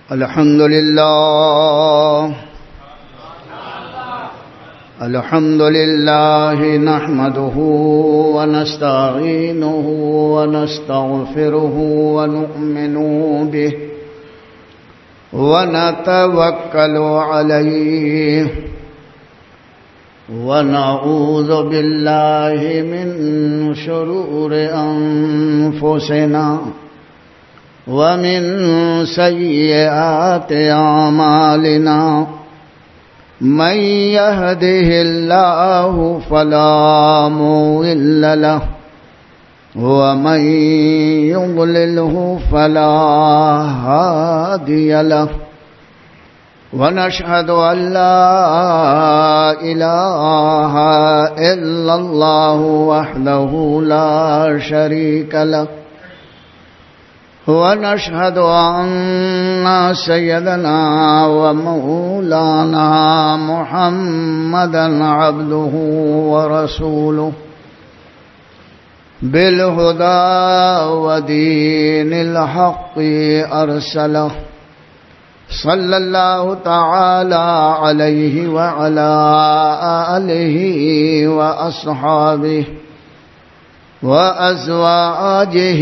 الحمد لله نحمده ونستعينه ونستغفره ونؤمن به ونتوكل عليه ونعوذ بالله من شرور أنفسنا ومن سيئات أعمالنا من يهده الله فلا مضل له ومن يضلله فلا هادي له ونشهد أن لا إله إلا الله وحده لا شريك له ونشهد أن سيدنا ومولانا محمدا عبده ورسوله بالهدى ودين الحق أرسله صلى الله تعالى عليه وعلى آله وأصحابه وأزواجه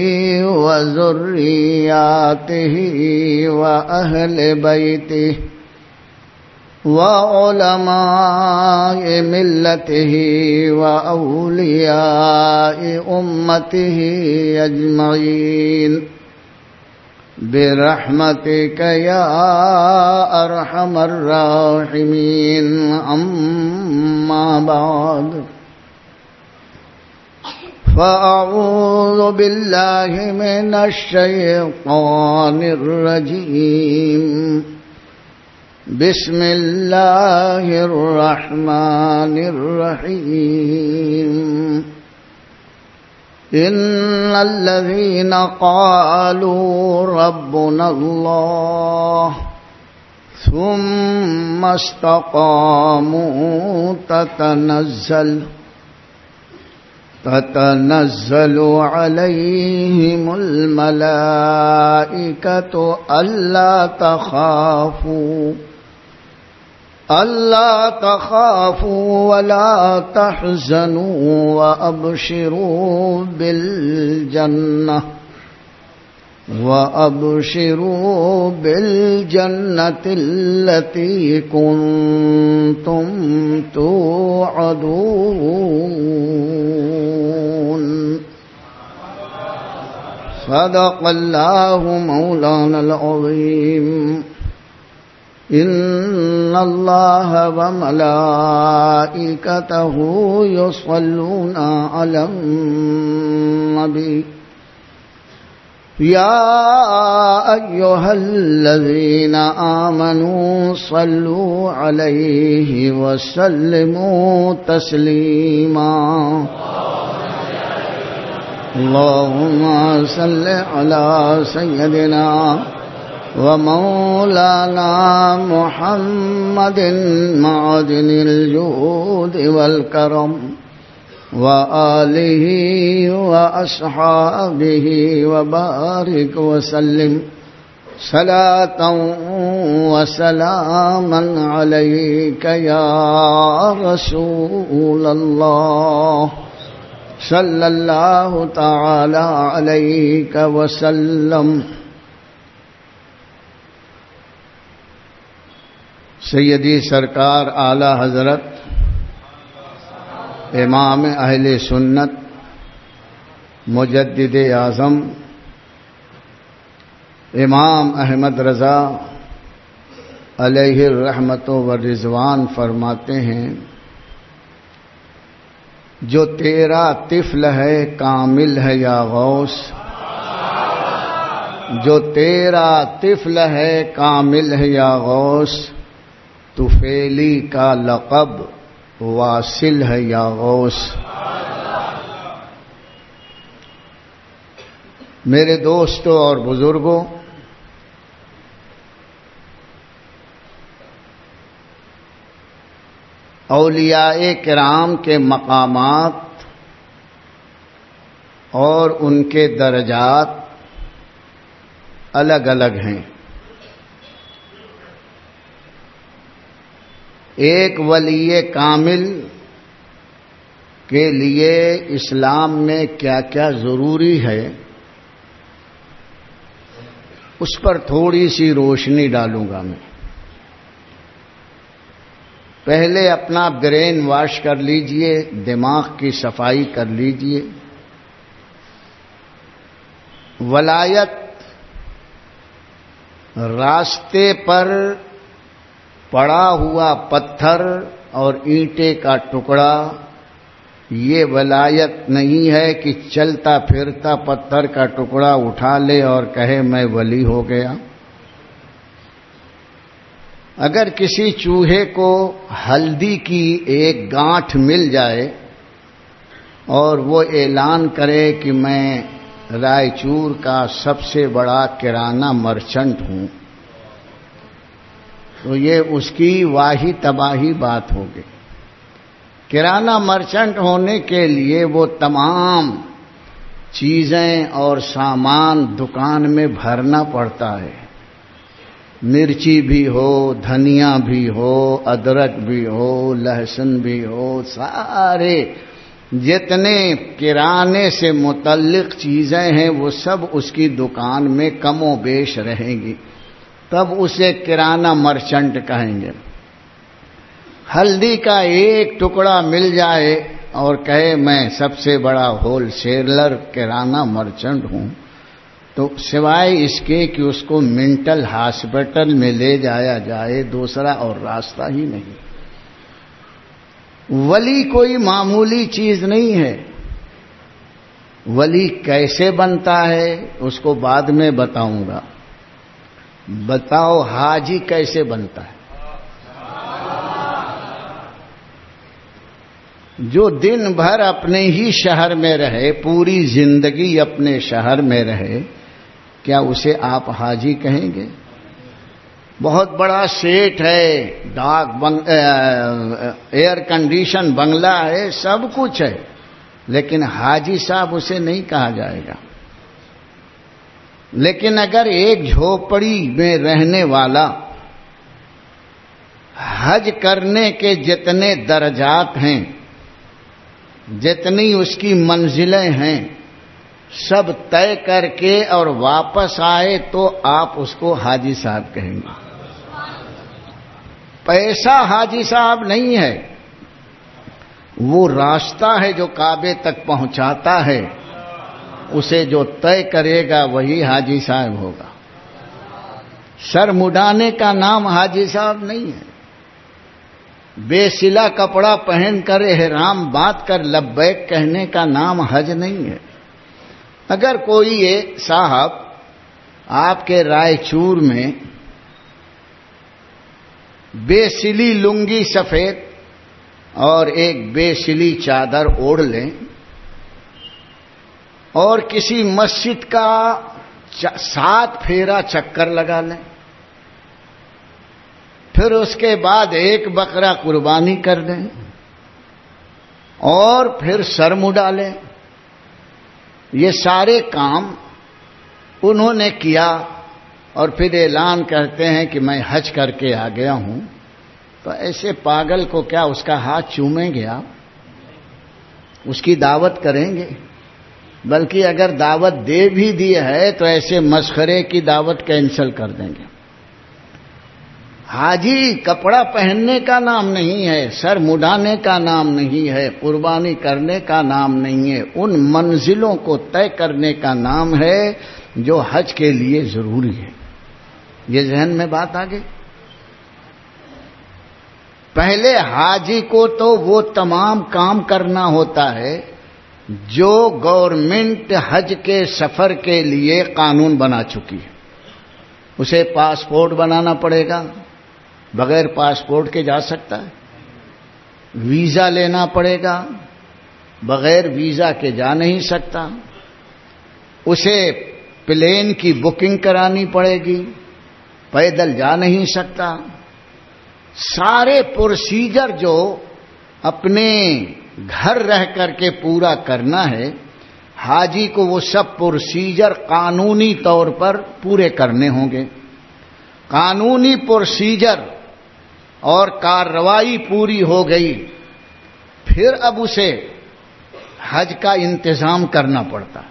وذرياته وأهل بيته وعلماء ملته وأولياء أمته أجمعين برحمتك يا أرحم الراحمين. أما بعد فأعوذ بالله من الشيطان الرجيم. بسم الله الرحمن الرحيم. إن الذين قالوا ربنا الله ثم استقاموا تتنزل عليهم الملائكة ألا تخافوا ولا تحزنوا وأبشروا بالجنة التي كنتم توعدون. صدق الله مولانا العظيم. إن الله وملائكته يصلون على النبي يا أيها الذين آمنوا صلوا عليه وسلموا تسليما. اللهم صل على سيدنا ومولانا محمد معدن الجود والكرم وآله وأصحابه وبارك وسلم صلاة وسلاما عليك يا رسول الله صلى الله تعالى عليك وسلم. سیدی سرکار اعلی حضرت امام اہل سنت مجدد اعظم امام احمد رضا علیہ الرحمت والرضوان فرماتے ہیں جو تیرا طفل ہے کامل ہے یا غوث، جو تیرا طفل ہے کامل ہے یا غوث، طفیلی کا لقب واصل ہے یا غوث. میرے دوستوں اور بزرگوں، اولیاء کرام کے مقامات اور ان کے درجات الگ الگ ہیں. ایک ولی کامل کے لیے اسلام میں کیا کیا ضروری ہے اس پر تھوڑی سی روشنی ڈالوں گا میں. پہلے اپنا برین واش کر لیجئے، دماغ کی صفائی کر لیجئے. ولایت راستے پر پڑا ہوا پتھر اور اینٹے کا ٹکڑا یہ ولایت نہیں ہے کہ چلتا پھرتا پتھر کا ٹکڑا اٹھا لے اور کہے میں ولی ہو گیا. اگر کسی چوہے کو ہلدی کی ایک گانٹھ مل جائے اور وہ اعلان کرے کہ میں رائے چور کا سب سے بڑا کرانہ مرچنٹ ہوں، تو یہ اس کی واہی تباہی بات ہوگی. کرانہ مرچنٹ ہونے کے لیے وہ تمام چیزیں اور سامان دکان میں بھرنا پڑتا ہے. مرچی بھی ہو، دھنیا بھی ہو، ادرک بھی ہو، لہسن بھی ہو، سارے جتنے کرانے سے متعلق چیزیں ہیں وہ سب اس کی دکان میں کم و بیش رہیں گی، تب اسے کرانہ مرچنٹ کہیں گے. ہلدی کا ایک ٹکڑا مل جائے اور کہے میں سب سے بڑا ہول سیلر کرانہ مرچنٹ ہوں، تو سوائے اس کے کہ اس کو مینٹل ہاسپٹل میں لے جایا جائے دوسرا اور راستہ ہی نہیں. ولی کوئی معمولی چیز نہیں ہے. ولی کیسے بنتا ہے اس کو بعد میں بتاؤں گا. بتاؤ حاجی کیسے بنتا ہے؟ جو دن بھر اپنے ہی شہر میں رہے، پوری زندگی اپنے شہر میں رہے، کیا اسے آپ حاجی کہیں گے؟ بہت بڑا سیٹ ہے، ایئر کنڈیشن بنگلہ ہے، سب کچھ ہے، لیکن حاجی صاحب اسے نہیں کہا جائے گا. لیکن اگر ایک جھوپڑی میں رہنے والا حج کرنے کے جتنے درجات ہیں، جتنی اس کی منزلیں ہیں، سب طے کر کے اور واپس آئے تو آپ اس کو حاجی صاحب کہیں گے. پیسہ حاجی صاحب نہیں ہے، وہ راستہ ہے جو کعبے تک پہنچاتا ہے، اسے جو طے کرے گا وہی حاجی صاحب ہوگا. سر مڈانے کا نام حاجی صاحب نہیں ہے. بے سلا کپڑا پہن کر احرام باندھ کر لبیک کہنے کا نام حج نہیں ہے. اگر کوئی صاحب آپ کے رائے چور میں بے سلی لنگی سفید اور ایک بے سلی چادر اوڑھ لیں اور کسی مسجد کا 7 پھیرا چکر لگا لیں، پھر اس کے بعد ایک بکرا قربانی کر دیں اور پھر سر مڈا لیں، یہ سارے کام انہوں نے کیا اور پھر اعلان کرتے ہیں کہ میں حج کر کے آ گیا ہوں، تو ایسے پاگل کو کیا اس کا ہاتھ چومیں گے آپ؟ اس کی دعوت کریں گے؟ بلکہ اگر دعوت دے بھی دی ہے تو ایسے مسخرے کی دعوت کینسل کر دیں گے. حاجی کپڑا پہننے کا نام نہیں ہے، سر مڈانے کا نام نہیں ہے، قربانی کرنے کا نام نہیں ہے، ان منزلوں کو طے کرنے کا نام ہے جو حج کے لیے ضروری ہے. یہ ذہن میں بات آ گئی. پہلے حاجی کو تو وہ تمام کام کرنا ہوتا ہے جو گورنمنٹ حج کے سفر کے لیے قانون بنا چکی ہے. اسے پاسپورٹ بنانا پڑے گا، بغیر پاسپورٹ کے جا سکتا ہے. ویزا لینا پڑے گا، بغیر ویزا کے جا نہیں سکتا. اسے پلین کی بکنگ کرانی پڑے گی، پیدل جا نہیں سکتا. سارے پروسیجر جو اپنے گھر رہ کر کے پورا کرنا ہے، حاجی کو وہ سب پروسیجر قانونی طور پر پورے کرنے ہوں گے. قانونی پروسیجر اور کارروائی پوری ہو گئی، پھر اب اسے حج کا انتظام کرنا پڑتا،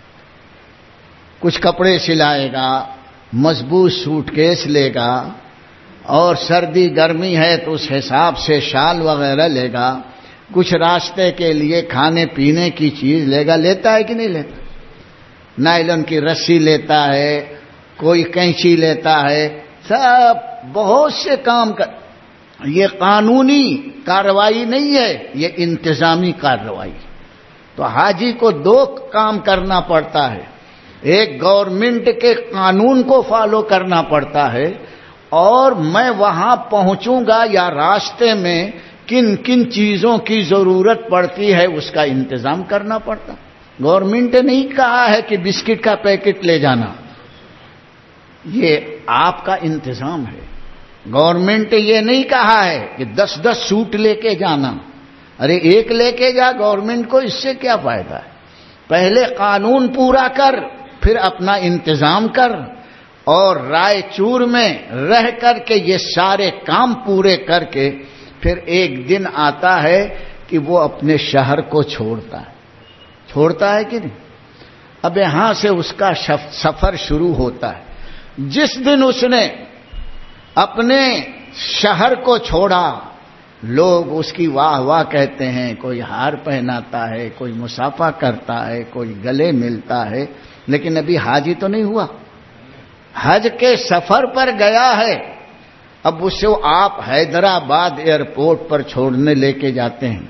کچھ کپڑے سلائے گا، مضبوط سوٹ کیس لے گا، اور سردی گرمی ہے تو اس حساب سے شال وغیرہ لے گا، کچھ راستے کے لیے کھانے پینے کی چیز لے گا، لیتا ہے کہ نہیں لیتا؟ نائلن کی رسی لیتا ہے، کوئی کینچی لیتا ہے، سب بہت سے کام کر. یہ قانونی کارروائی نہیں ہے، یہ انتظامی کارروائی. تو حاجی کو دو کام کرنا پڑتا ہے، ایک گورنمنٹ کے قانون کو فالو کرنا پڑتا ہے، اور میں وہاں پہنچوں گا یا راستے میں کن کن چیزوں کی ضرورت پڑتی ہے اس کا انتظام کرنا پڑتا. گورنمنٹ نے نہیں کہا ہے کہ بسکٹ کا پیکٹ لے جانا، یہ آپ کا انتظام ہے. گورنمنٹ یہ نہیں کہا ہے کہ 10 سوٹ لے کے جانا. ارے ایک لے کے جا، گورنمنٹ کو اس سے کیا فائدہ ہے؟ پہلے قانون پورا کر، پھر اپنا انتظام کر، اور رائے چور میں رہ کر کے یہ سارے کام پورے کر کے پھر ایک دن آتا ہے کہ وہ اپنے شہر کو چھوڑتا ہے کہ نہیں؟ اب یہاں سے اس کا سفر شروع ہوتا ہے. جس دن اس نے اپنے شہر کو چھوڑا، لوگ اس کی واہ واہ کہتے ہیں، کوئی ہار پہناتا ہے، کوئی مصافحہ کرتا ہے، کوئی گلے ملتا ہے، لیکن ابھی حاجی تو نہیں ہوا، حج کے سفر پر گیا ہے. اب اسے آپ حیدرآباد ایئرپورٹ پر چھوڑنے لے کے جاتے ہیں.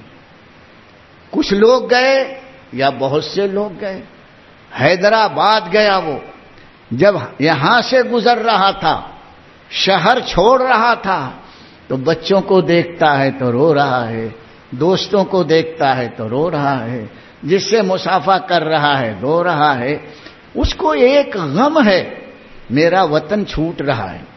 کچھ لوگ گئے یا بہت سے لوگ گئے. حیدرآباد گیا وہ، جب یہاں سے گزر رہا تھا، شہر چھوڑ رہا تھا، تو بچوں کو دیکھتا ہے تو رو رہا ہے، دوستوں کو دیکھتا ہے تو رو رہا ہے، جس سے مصافحہ کر رہا ہے رو رہا ہے. اس کو ایک غم ہے، میرا وطن چھوٹ رہا ہے.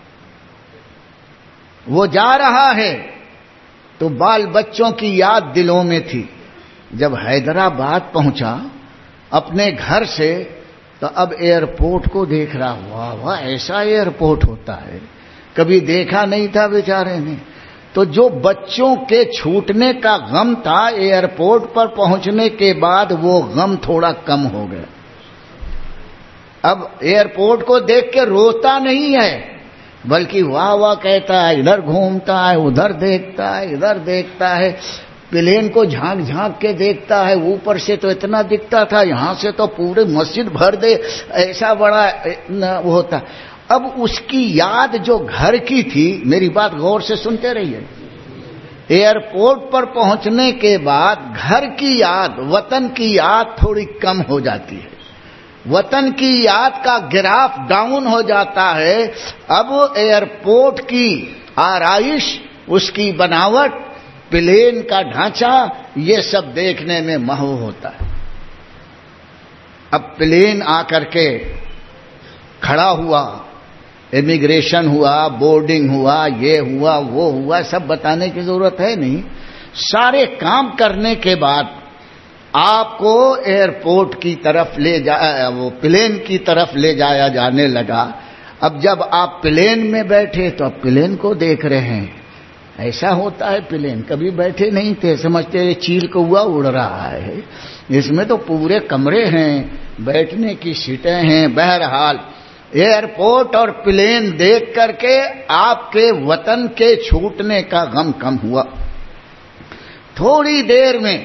وہ جا رہا ہے تو بال بچوں کی یاد دلوں میں تھی. جب حیدرآباد پہنچا اپنے گھر سے تو اب ایئرپورٹ کو دیکھ رہا، واہ واہ ایسا ایئرپورٹ ہوتا ہے، کبھی دیکھا نہیں تھا بیچارے نے. تو جو بچوں کے چھوٹنے کا غم تھا، ایئرپورٹ پر پہنچنے کے بعد وہ غم تھوڑا کم ہو گیا. اب ایئرپورٹ کو دیکھ کے روتا نہیں ہے، بلکہ واہ واہ کہتا ہے، ادھر گھومتا ہے، ادھر دیکھتا ہے، ادھر دیکھتا ہے، پلین کو جھانک جھانک کے دیکھتا ہے. اوپر سے تو اتنا دکھتا تھا، یہاں سے تو پورے مسجد بھر دے ایسا بڑا ہوتا. اب اس کی یاد جو گھر کی تھی، میری بات غور سے سنتے رہیے، ایئرپورٹ پر پہنچنے کے بعد گھر کی یاد، وطن کی یاد تھوڑی کم ہو جاتی ہے، وطن کی یاد کا گراف ڈاؤن ہو جاتا ہے. اب ایئرپورٹ کی آرائش، اس کی بناوٹ، پلین کا ڈھانچہ، یہ سب دیکھنے میں محو ہوتا ہے. اب پلین آ کر کے کھڑا ہوا، امیگریشن ہوا، بورڈنگ ہوا، یہ ہوا وہ ہوا، سب بتانے کی ضرورت ہے نہیں. سارے کام کرنے کے بعد آپ کو ایئرپورٹ کی طرف وہ پلین کی طرف لے جایا جانے لگا. اب جب آپ پلین میں بیٹھے تو اب پلین کو دیکھ رہے ہیں. ایسا ہوتا ہے، پلین کبھی بیٹھے نہیں تھے، سمجھتے یہ چیل کوا اڑ رہا ہے. اس میں تو پورے کمرے ہیں، بیٹھنے کی سیٹیں ہیں. بہرحال ایئرپورٹ اور پلین دیکھ کر کے آپ کے وطن کے چھوٹنے کا غم کم ہوا. تھوڑی دیر میں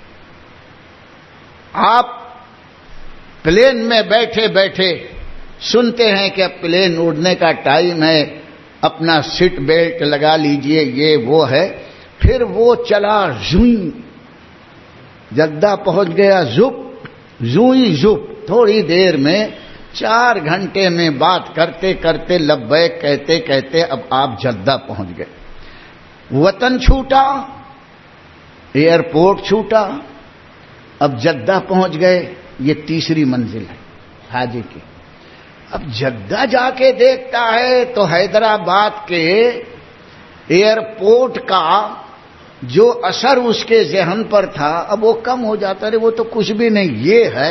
آپ پلین میں بیٹھے بیٹھے سنتے ہیں کہ اب پلین اڑنے کا ٹائم ہے، اپنا سیٹ بیلٹ لگا لیجئے، یہ وہ ہے. پھر وہ چلا، زوئی جدہ پہنچ گیا، زوئی زپ. تھوڑی دیر میں 4 گھنٹے میں بات کرتے کرتے، لبیک کہتے کہتے اب آپ جدہ پہنچ گئے. وطن چھوٹا، ایئرپورٹ چھوٹا، اب جدہ پہنچ گئے. یہ تیسری منزل ہے حاجی کی. اب جدہ جا کے دیکھتا ہے تو حیدرآباد کے ایئرپورٹ کا جو اثر اس کے ذہن پر تھا اب وہ کم ہو جاتا ہے. وہ تو کچھ بھی نہیں، یہ ہے.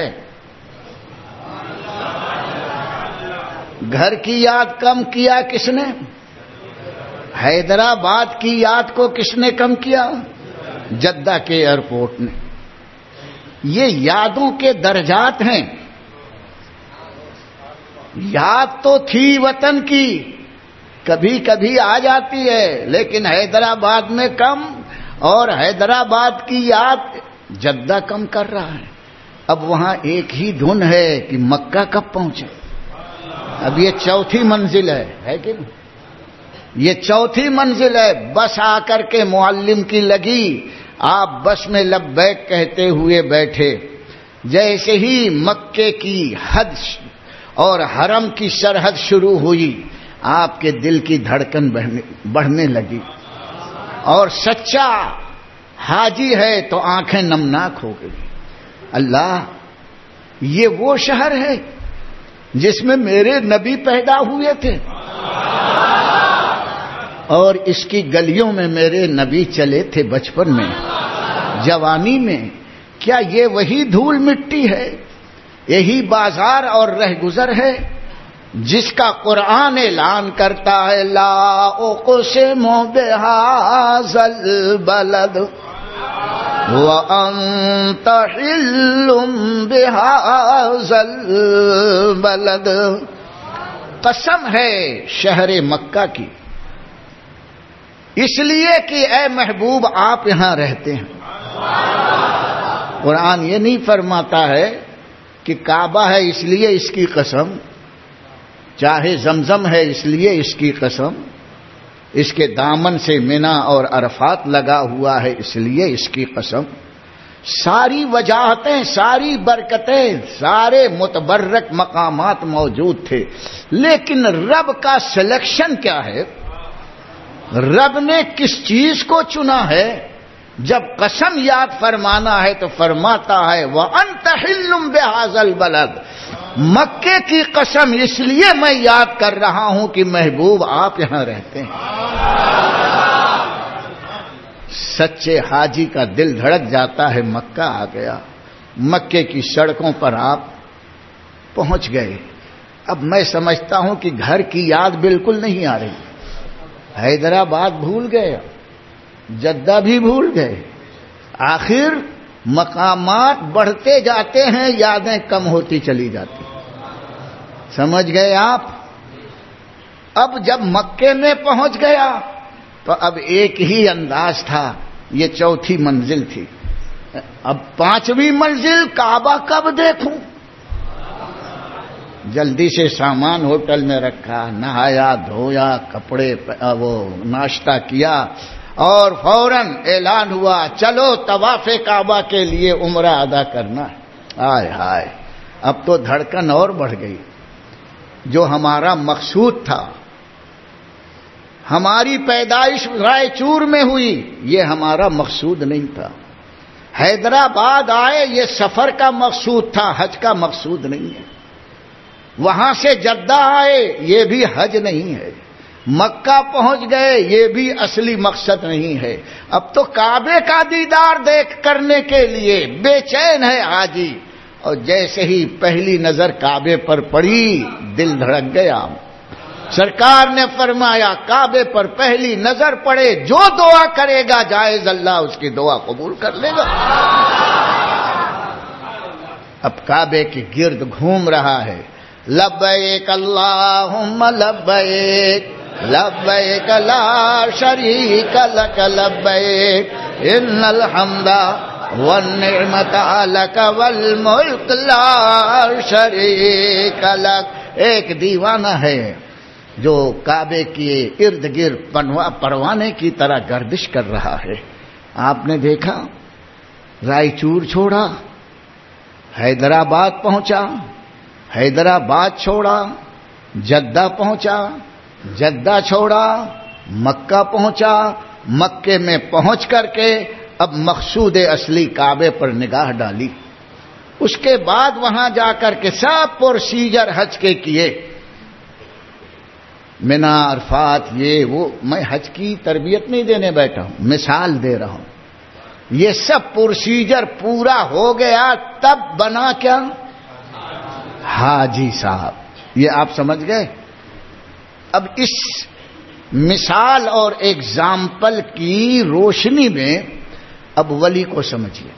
گھر کی یاد کم کیا کس نے؟ حیدرآباد کی یاد کو کس نے کم کیا؟ جدہ کے ایئرپورٹ نے. یہ یادوں کے درجات ہیں. یاد تو تھی وطن کی، کبھی کبھی آ جاتی ہے، لیکن حیدرآباد میں کم، اور حیدرآباد کی یاد جدہ کم کر رہا ہے. اب وہاں ایک ہی دھن ہے کہ مکہ کب پہنچے. اب یہ چوتھی منزل ہے کہ نہیں؟ یہ چوتھی منزل ہے. بس آ کر کے معلم کی لگی، آپ بس میں لبیک کہتے ہوئے بیٹھے. جیسے ہی مکے کی حد اور حرم کی سرحد شروع ہوئی، آپ کے دل کی دھڑکن بڑھنے لگی. اور سچا حاجی ہے تو آنکھیں نمناک ہو گئی. اللہ، یہ وہ شہر ہے جس میں میرے نبی پیدا ہوئے تھے، اور اس کی گلیوں میں میرے نبی چلے تھے بچپن میں، جوانی میں. کیا یہ وہی دھول مٹی ہے، یہی بازار اور رہ گزر ہے جس کا قرآن اعلان کرتا ہے لا اقسم بہذا البلد وانت حل بہذا البلد. قسم ہے شہر مکہ کی، اس لیے کہ اے محبوب آپ یہاں رہتے ہیں. قرآن یہ نہیں فرماتا ہے کہ کعبہ ہے اس لیے اس کی قسم، چاہے زمزم ہے اس لیے اس کی قسم، اس کے دامن سے منا اور عرفات لگا ہوا ہے اس لیے اس کی قسم. ساری وجاہتیں، ساری برکتیں، سارے متبرک مقامات موجود تھے، لیکن رب کا سلیکشن کیا ہے؟ رب نے کس چیز کو چنا ہے؟ جب قسم یاد فرمانا ہے تو فرماتا ہے وَأَنْتَ حِلٌّ بِهَذَا الْبَلَدِ. مکے کی قسم اس لیے میں یاد کر رہا ہوں کہ محبوب آپ یہاں رہتے ہیں. سچے حاجی کا دل دھڑک جاتا ہے. مکہ آ گیا، مکے کی سڑکوں پر آپ پہنچ گئے. اب میں سمجھتا ہوں کہ گھر کی یاد بالکل نہیں آ رہی. حیدرآباد بھول گئے، جدہ بھی بھول گئے. آخر مقامات بڑھتے جاتے ہیں، یادیں کم ہوتی چلی جاتی. سمجھ گئے آپ؟ اب جب مکے میں پہنچ گیا تو اب ایک ہی انداز تھا. یہ چوتھی منزل تھی. اب پانچویں منزل کعبہ کب دیکھوں؟ جلدی سے سامان ہوٹل میں رکھا، نہایا دھویا، کپڑے وہ ناشتہ کیا، اور فوراً اعلان ہوا چلو طواف کعبہ کے لیے عمرہ ادا کرنا. ہائے ہائے، اب تو دھڑکن اور بڑھ گئی. جو ہمارا مقصود تھا، ہماری پیدائش رائے چور میں ہوئی، یہ ہمارا مقصود نہیں تھا. حیدرآباد آئے، یہ سفر کا مقصود تھا، حج کا مقصود نہیں ہے. وہاں سے جدہ آئے، یہ بھی حج نہیں ہے. مکہ پہنچ گئے، یہ بھی اصلی مقصد نہیں ہے. اب تو کعبے کا دیدار دیکھ کرنے کے لیے بے چین ہے حاجی. اور جیسے ہی پہلی نظر کعبے پر پڑی، دل دھڑک گیا. سرکار نے فرمایا کعبے پر پہلی نظر پڑے، جو دعا کرے گا جائز اللہ اس کی دعا قبول کر لے گا. اب کعبے کے گرد گھوم رہا ہے. لبیک اللہم لبیک لبیک لا شریک لک لبیک ان الحمد والنعمت لک والملک لا شریک لک. ایک دیوانہ ہے جو کعبے کے ارد گرد پروانے کی طرح گردش کر رہا ہے. آپ نے دیکھا، رائے چور چھوڑا، حیدرآباد پہنچا، حیدرآباد چھوڑا، جدہ پہنچا، جدہ چھوڑا، مکہ پہنچا، مکے میں پہنچ کر کے اب مقصود اصلی کعبے پر نگاہ ڈالی. اس کے بعد وہاں جا کر کے سب پروسیجر حج کے کیے. منا، عرفات، یہ وہ. میں حج کی تربیت نہیں دینے بیٹھا ہوں، مثال دے رہا ہوں. یہ سب پروسیجر پورا ہو گیا، تب بنا کیا؟ حاجی صاحب. یہ آپ سمجھ گئے؟ اب اس مثال اور ایگزامپل کی روشنی میں اب ولی کو سمجھیے.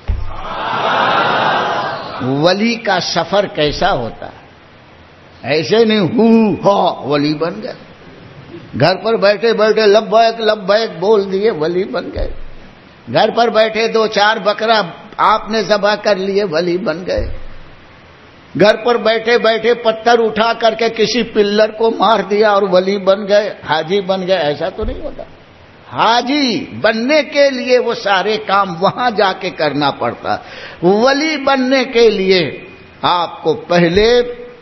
ولی کا سفر کیسا ہوتا ہے؟ ایسے نہیں ولی بن گئے. گھر پر بیٹھے بیٹھے لبیک لبیک بول دیے ولی بن گئے. گھر پر بیٹھے 2-4 بکرا آپ نے ذبح کر لیے ولی بن گئے. گھر پر بیٹھے بیٹھے پتھر اٹھا کر کے کسی پلر کو مار دیا اور ولی بن گئے, حاجی بن گئے. ایسا تو نہیں ہوتا. حاجی بننے کے لیے وہ سارے کام وہاں جا کے کرنا پڑتا. ولی بننے کے لیے آپ کو پہلے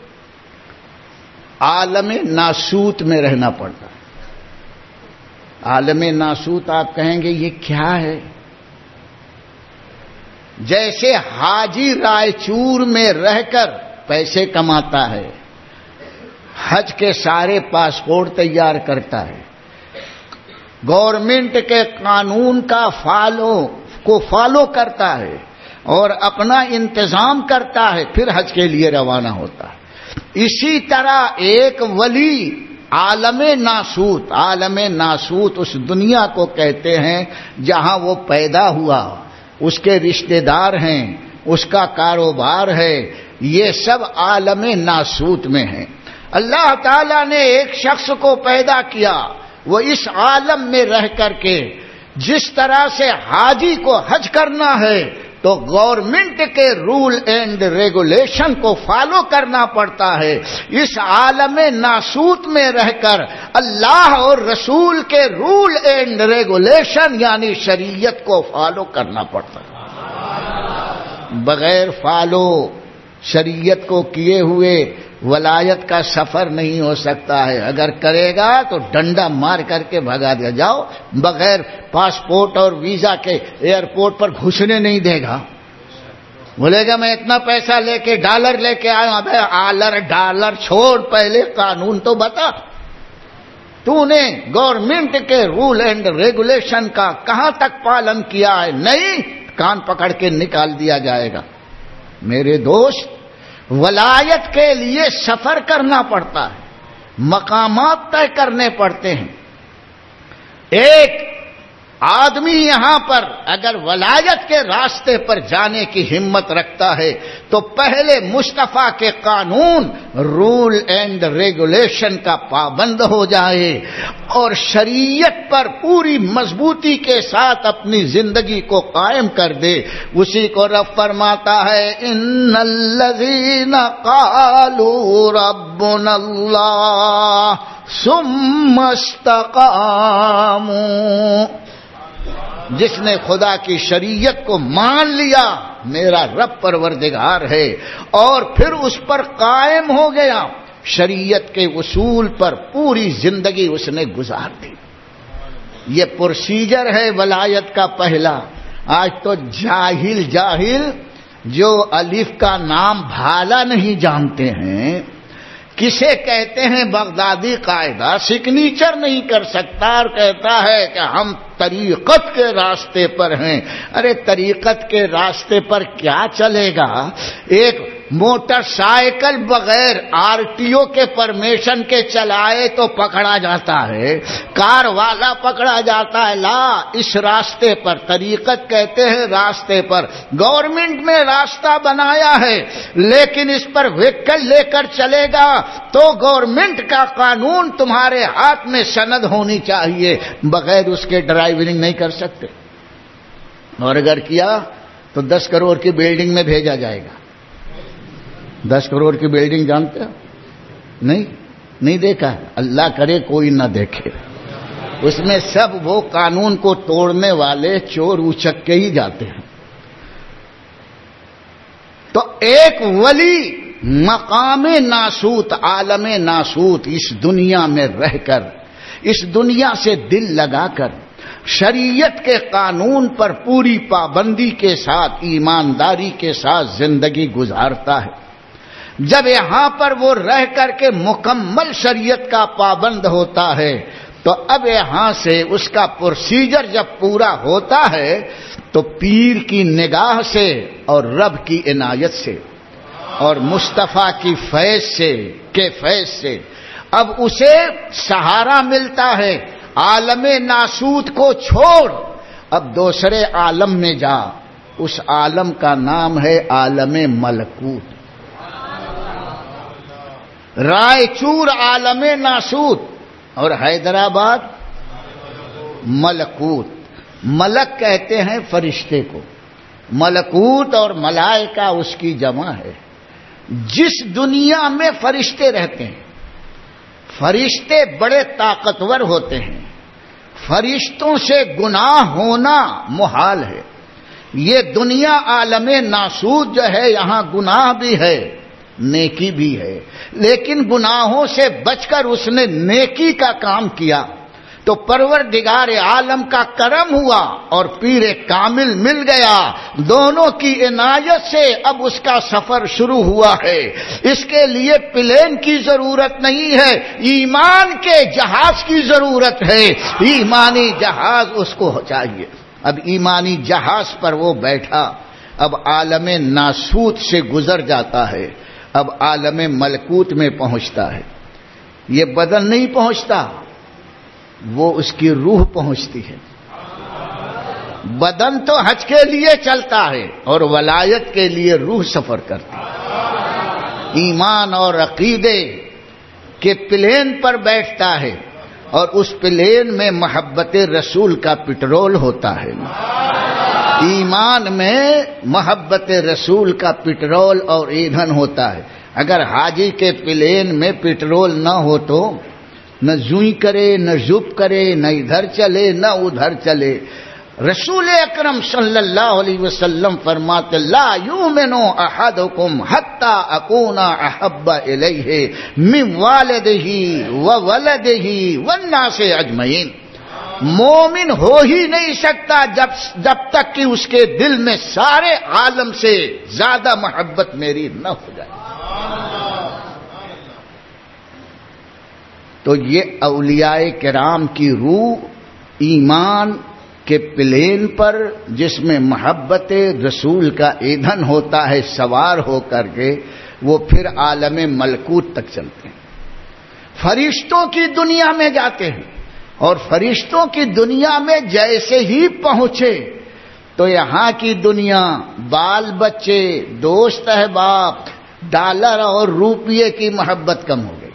عالم ناسوت میں رہنا پڑتا. عالم ناسوت آپ کہیں گے یہ کیا ہے؟ جیسے حاجی رائے چور میں رہ کر پیسے کماتا ہے, حج کے سارے پاسپورٹ تیار کرتا ہے, گورنمنٹ کے قانون کا فالو کرتا ہے اور اپنا انتظام کرتا ہے, پھر حج کے لیے روانہ ہوتا ہے. اسی طرح ایک ولی عالم ناسوت اس دنیا کو کہتے ہیں جہاں وہ پیدا ہوا, اس کے رشتہ دار ہیں, اس کا کاروبار ہے, یہ سب عالم ناسوت میں ہیں. اللہ تعالیٰ نے ایک شخص کو پیدا کیا, وہ اس عالم میں رہ کر کے جس طرح سے حاجی کو حج کرنا ہے تو گورنمنٹ کے رول اینڈ ریگولیشن کو فالو کرنا پڑتا ہے. اس عالم ناسوت میں رہ کر اللہ اور رسول کے رول اینڈ ریگولیشن یعنی شریعت کو فالو کرنا پڑتا ہے. بغیر فالو شریعت کو کیے ہوئے ولایت کا سفر نہیں ہو سکتا ہے. اگر کرے گا تو ڈنڈا مار کر کے بھگا دیا. جاؤ, بغیر پاسپورٹ اور ویزا کے ایئرپورٹ پر گھسنے نہیں دے گا. بولے گا میں اتنا پیسہ لے کے ڈالر لے کے آیا. ابے ڈالر چھوڑ, پہلے قانون تو بتا. تو نے گورنمنٹ کے رول اینڈ ریگولیشن کا کہاں تک پالن کیا ہے؟ نہیں, کان پکڑ کے نکال دیا جائے گا. میرے دوست, ولایت کے لیے سفر کرنا پڑتا ہے, مقامات طے کرنے پڑتے ہیں. ایک آدمی یہاں پر اگر ولایت کے راستے پر جانے کی ہمت رکھتا ہے تو پہلے مصطفیٰ کے قانون رول اینڈ ریگولیشن کا پابند ہو جائے اور شریعت پر پوری مضبوطی کے ساتھ اپنی زندگی کو قائم کر دے. اسی کو رب فرماتا ہے ان الذین قالوا ربنا اللہ ثم استقاموا, جس نے خدا کی شریعت کو مان لیا میرا رب پروردگار ہے اور پھر اس پر قائم ہو گیا, شریعت کے اصول پر پوری زندگی اس نے گزار دی. یہ پروسیجر ہے ولایت کا پہلا. آج تو جاہل جو الف کا نام بھالا نہیں جانتے ہیں, کسے کہتے ہیں بغدادی قاعدہ, سگنیچر نہیں کر سکتا اور کہتا ہے کہ ہم طریقت کے راستے پر ہیں. ارے طریقت کے راستے پر کیا چلے گا؟ ایک موٹر سائیکل بغیر RTO کے پرمیشن کے چلائے تو پکڑا جاتا ہے, کار والا پکڑا جاتا ہے. لا, اس راستے پر, طریقت کہتے ہیں راستے پر, گورنمنٹ نے راستہ بنایا ہے لیکن اس پر وہیکل لے کر چلے گا تو گورنمنٹ کا قانون تمہارے ہاتھ میں سند ہونی چاہیے, بغیر اس کے ڈرائیونگ نہیں کر سکتے. اور اگر کیا تو 10 کروڑ کی بلڈنگ میں بھیجا جائے گا. 10 کروڑ کی بلڈنگ جانتے ہو؟ نہیں دیکھا. اللہ کرے کوئی نہ دیکھے. اس میں سب وہ قانون کو توڑنے والے چور اچک کے ہی جاتے ہیں. تو ایک ولی مقام ناسوت, عالم ناسوت, اس دنیا میں رہ کر, اس دنیا سے دل لگا کر شریعت کے قانون پر پوری پابندی کے ساتھ, ایمانداری کے ساتھ زندگی گزارتا ہے. جب یہاں پر وہ رہ کر کے مکمل شریعت کا پابند ہوتا ہے تو اب یہاں سے اس کا پروسیجر جب پورا ہوتا ہے تو پیر کی نگاہ سے اور رب کی عنایت سے اور مصطفیٰ کی فیض سے اب اسے سہارا ملتا ہے. عالم ناسوت کو چھوڑ، اب دوسرے عالم میں جا، اس عالم کا نام ہے عالم ملکوت۔ رائے چور عالم ناسوت اور حیدرآباد ملکوت۔ ملک کہتے ہیں فرشتے کو، ملکوت اور ملائکہ اس کی جمع ہے۔ جس دنیا میں فرشتے رہتے ہیں، فرشتے بڑے طاقتور ہوتے ہیں، فرشتوں سے گناہ ہونا محال ہے۔ یہ دنیا عالم ناسوت جو ہے، یہاں گناہ بھی ہے نیکی بھی ہے، لیکن گناہوں سے بچ کر اس نے نیکی کا کام کیا تو پروردگار عالم کا کرم ہوا اور پیر کامل مل گیا۔ دونوں کی عنایت سے اب اس کا سفر شروع ہوا ہے۔ اس کے لیے پلین کی ضرورت نہیں ہے، ایمان کے جہاز کی ضرورت ہے۔ ایمانی جہاز اس کو چاہیے۔ اب ایمانی جہاز پر وہ بیٹھا، اب عالم ناسوت سے گزر جاتا ہے، اب عالم ملکوت میں پہنچتا ہے۔ یہ بدن نہیں پہنچتا، وہ اس کی روح پہنچتی ہے۔ بدن تو حج کے لیے چلتا ہے اور ولایت کے لیے روح سفر کرتی ہے۔ ایمان اور عقیدے کے پلین پر بیٹھتا ہے اور اس پلین میں محبت رسول کا پٹرول ہوتا ہے۔ ایمان میں محبت رسول کا پٹرول اور ایندھن ہوتا ہے۔ اگر حاجی کے پلین میں پٹرول نہ ہو تو نہ زوئی کرے، نہ زب کرے، نہ ادھر چلے نہ ادھر چلے۔ رسول اکرم صلی اللہ علیہ وسلم فرماتے لا یؤمن احدکم حتی اکون احب الیہ من والدہ وولدہ والناس اجمعین۔ مومن ہو ہی نہیں سکتا جب تک کہ اس کے دل میں سارے عالم سے زیادہ محبت میری نہ ہو جائے۔ تو یہ اولیاء کرام کی روح ایمان کے پلین پر، جس میں محبت رسول کا ایندھن ہوتا ہے، سوار ہو کر کے وہ پھر عالم ملکوت تک چلتے ہیں، فرشتوں کی دنیا میں جاتے ہیں، اور فرشتوں کی دنیا میں جیسے ہی پہنچے تو یہاں کی دنیا بال بچے، دوست احباب، ڈالر اور روپیے کی محبت کم ہو گئی۔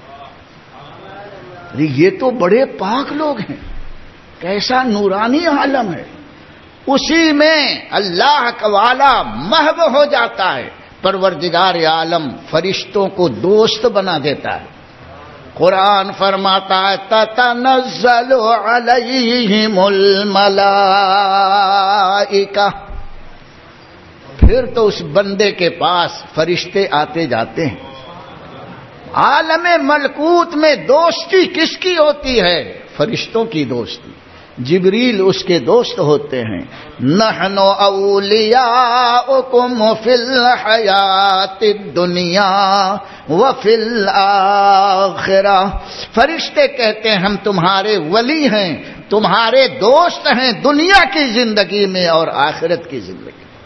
یہ تو بڑے پاک لوگ ہیں، کیسا نورانی عالم ہے، اسی میں اللہ کا والا محو ہو جاتا ہے۔ پروردگار عالم فرشتوں کو دوست بنا دیتا ہے۔ قرآن فرماتا ہے تتنزل علیہم الملائکہ، پھر تو اس بندے کے پاس فرشتے آتے جاتے ہیں۔ عالم ملکوت میں دوستی کس کی ہوتی ہے؟ فرشتوں کی دوستی۔ جبریل اس کے دوست ہوتے ہیں۔ نحن اولیاؤکم فی الحیات الدنیا وفی الآخرہ، فرشتے کہتے ہیں ہم تمہارے ولی ہیں، تمہارے دوست ہیں دنیا کی زندگی میں اور آخرت کی زندگی میں۔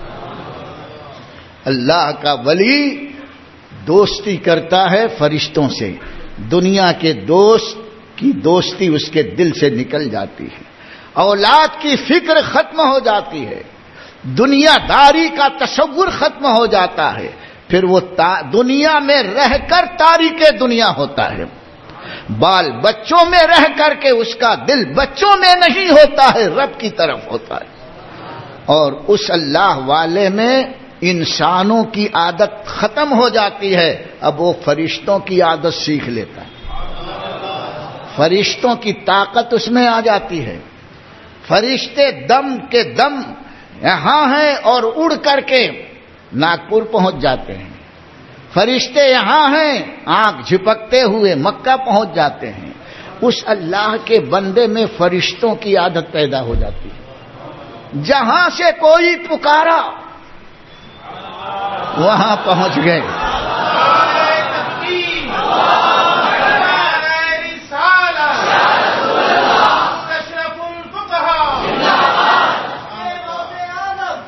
اللہ کا ولی دوستی کرتا ہے فرشتوں سے، دنیا کے دوست کی دوستی اس کے دل سے نکل جاتی ہے، اولاد کی فکر ختم ہو جاتی ہے، دنیا داری کا تصور ختم ہو جاتا ہے، پھر وہ دنیا میں رہ کر تاریک دنیا ہوتا ہے، بال بچوں میں رہ کر کے اس کا دل بچوں میں نہیں ہوتا ہے، رب کی طرف ہوتا ہے۔ اور اس اللہ والے میں انسانوں کی عادت ختم ہو جاتی ہے، اب وہ فرشتوں کی عادت سیکھ لیتا ہے، فرشتوں کی طاقت اس میں آ جاتی ہے۔ فرشتے دم کے دم یہاں ہیں اور اڑ کر کے ناگپور پہنچ جاتے ہیں، فرشتے یہاں ہیں آنکھ جھپکتے ہوئے مکہ پہنچ جاتے ہیں۔ اس اللہ کے بندے میں فرشتوں کی عادت پیدا ہو جاتی ہے، جہاں سے کوئی پکارا وہاں پہنچ گئے۔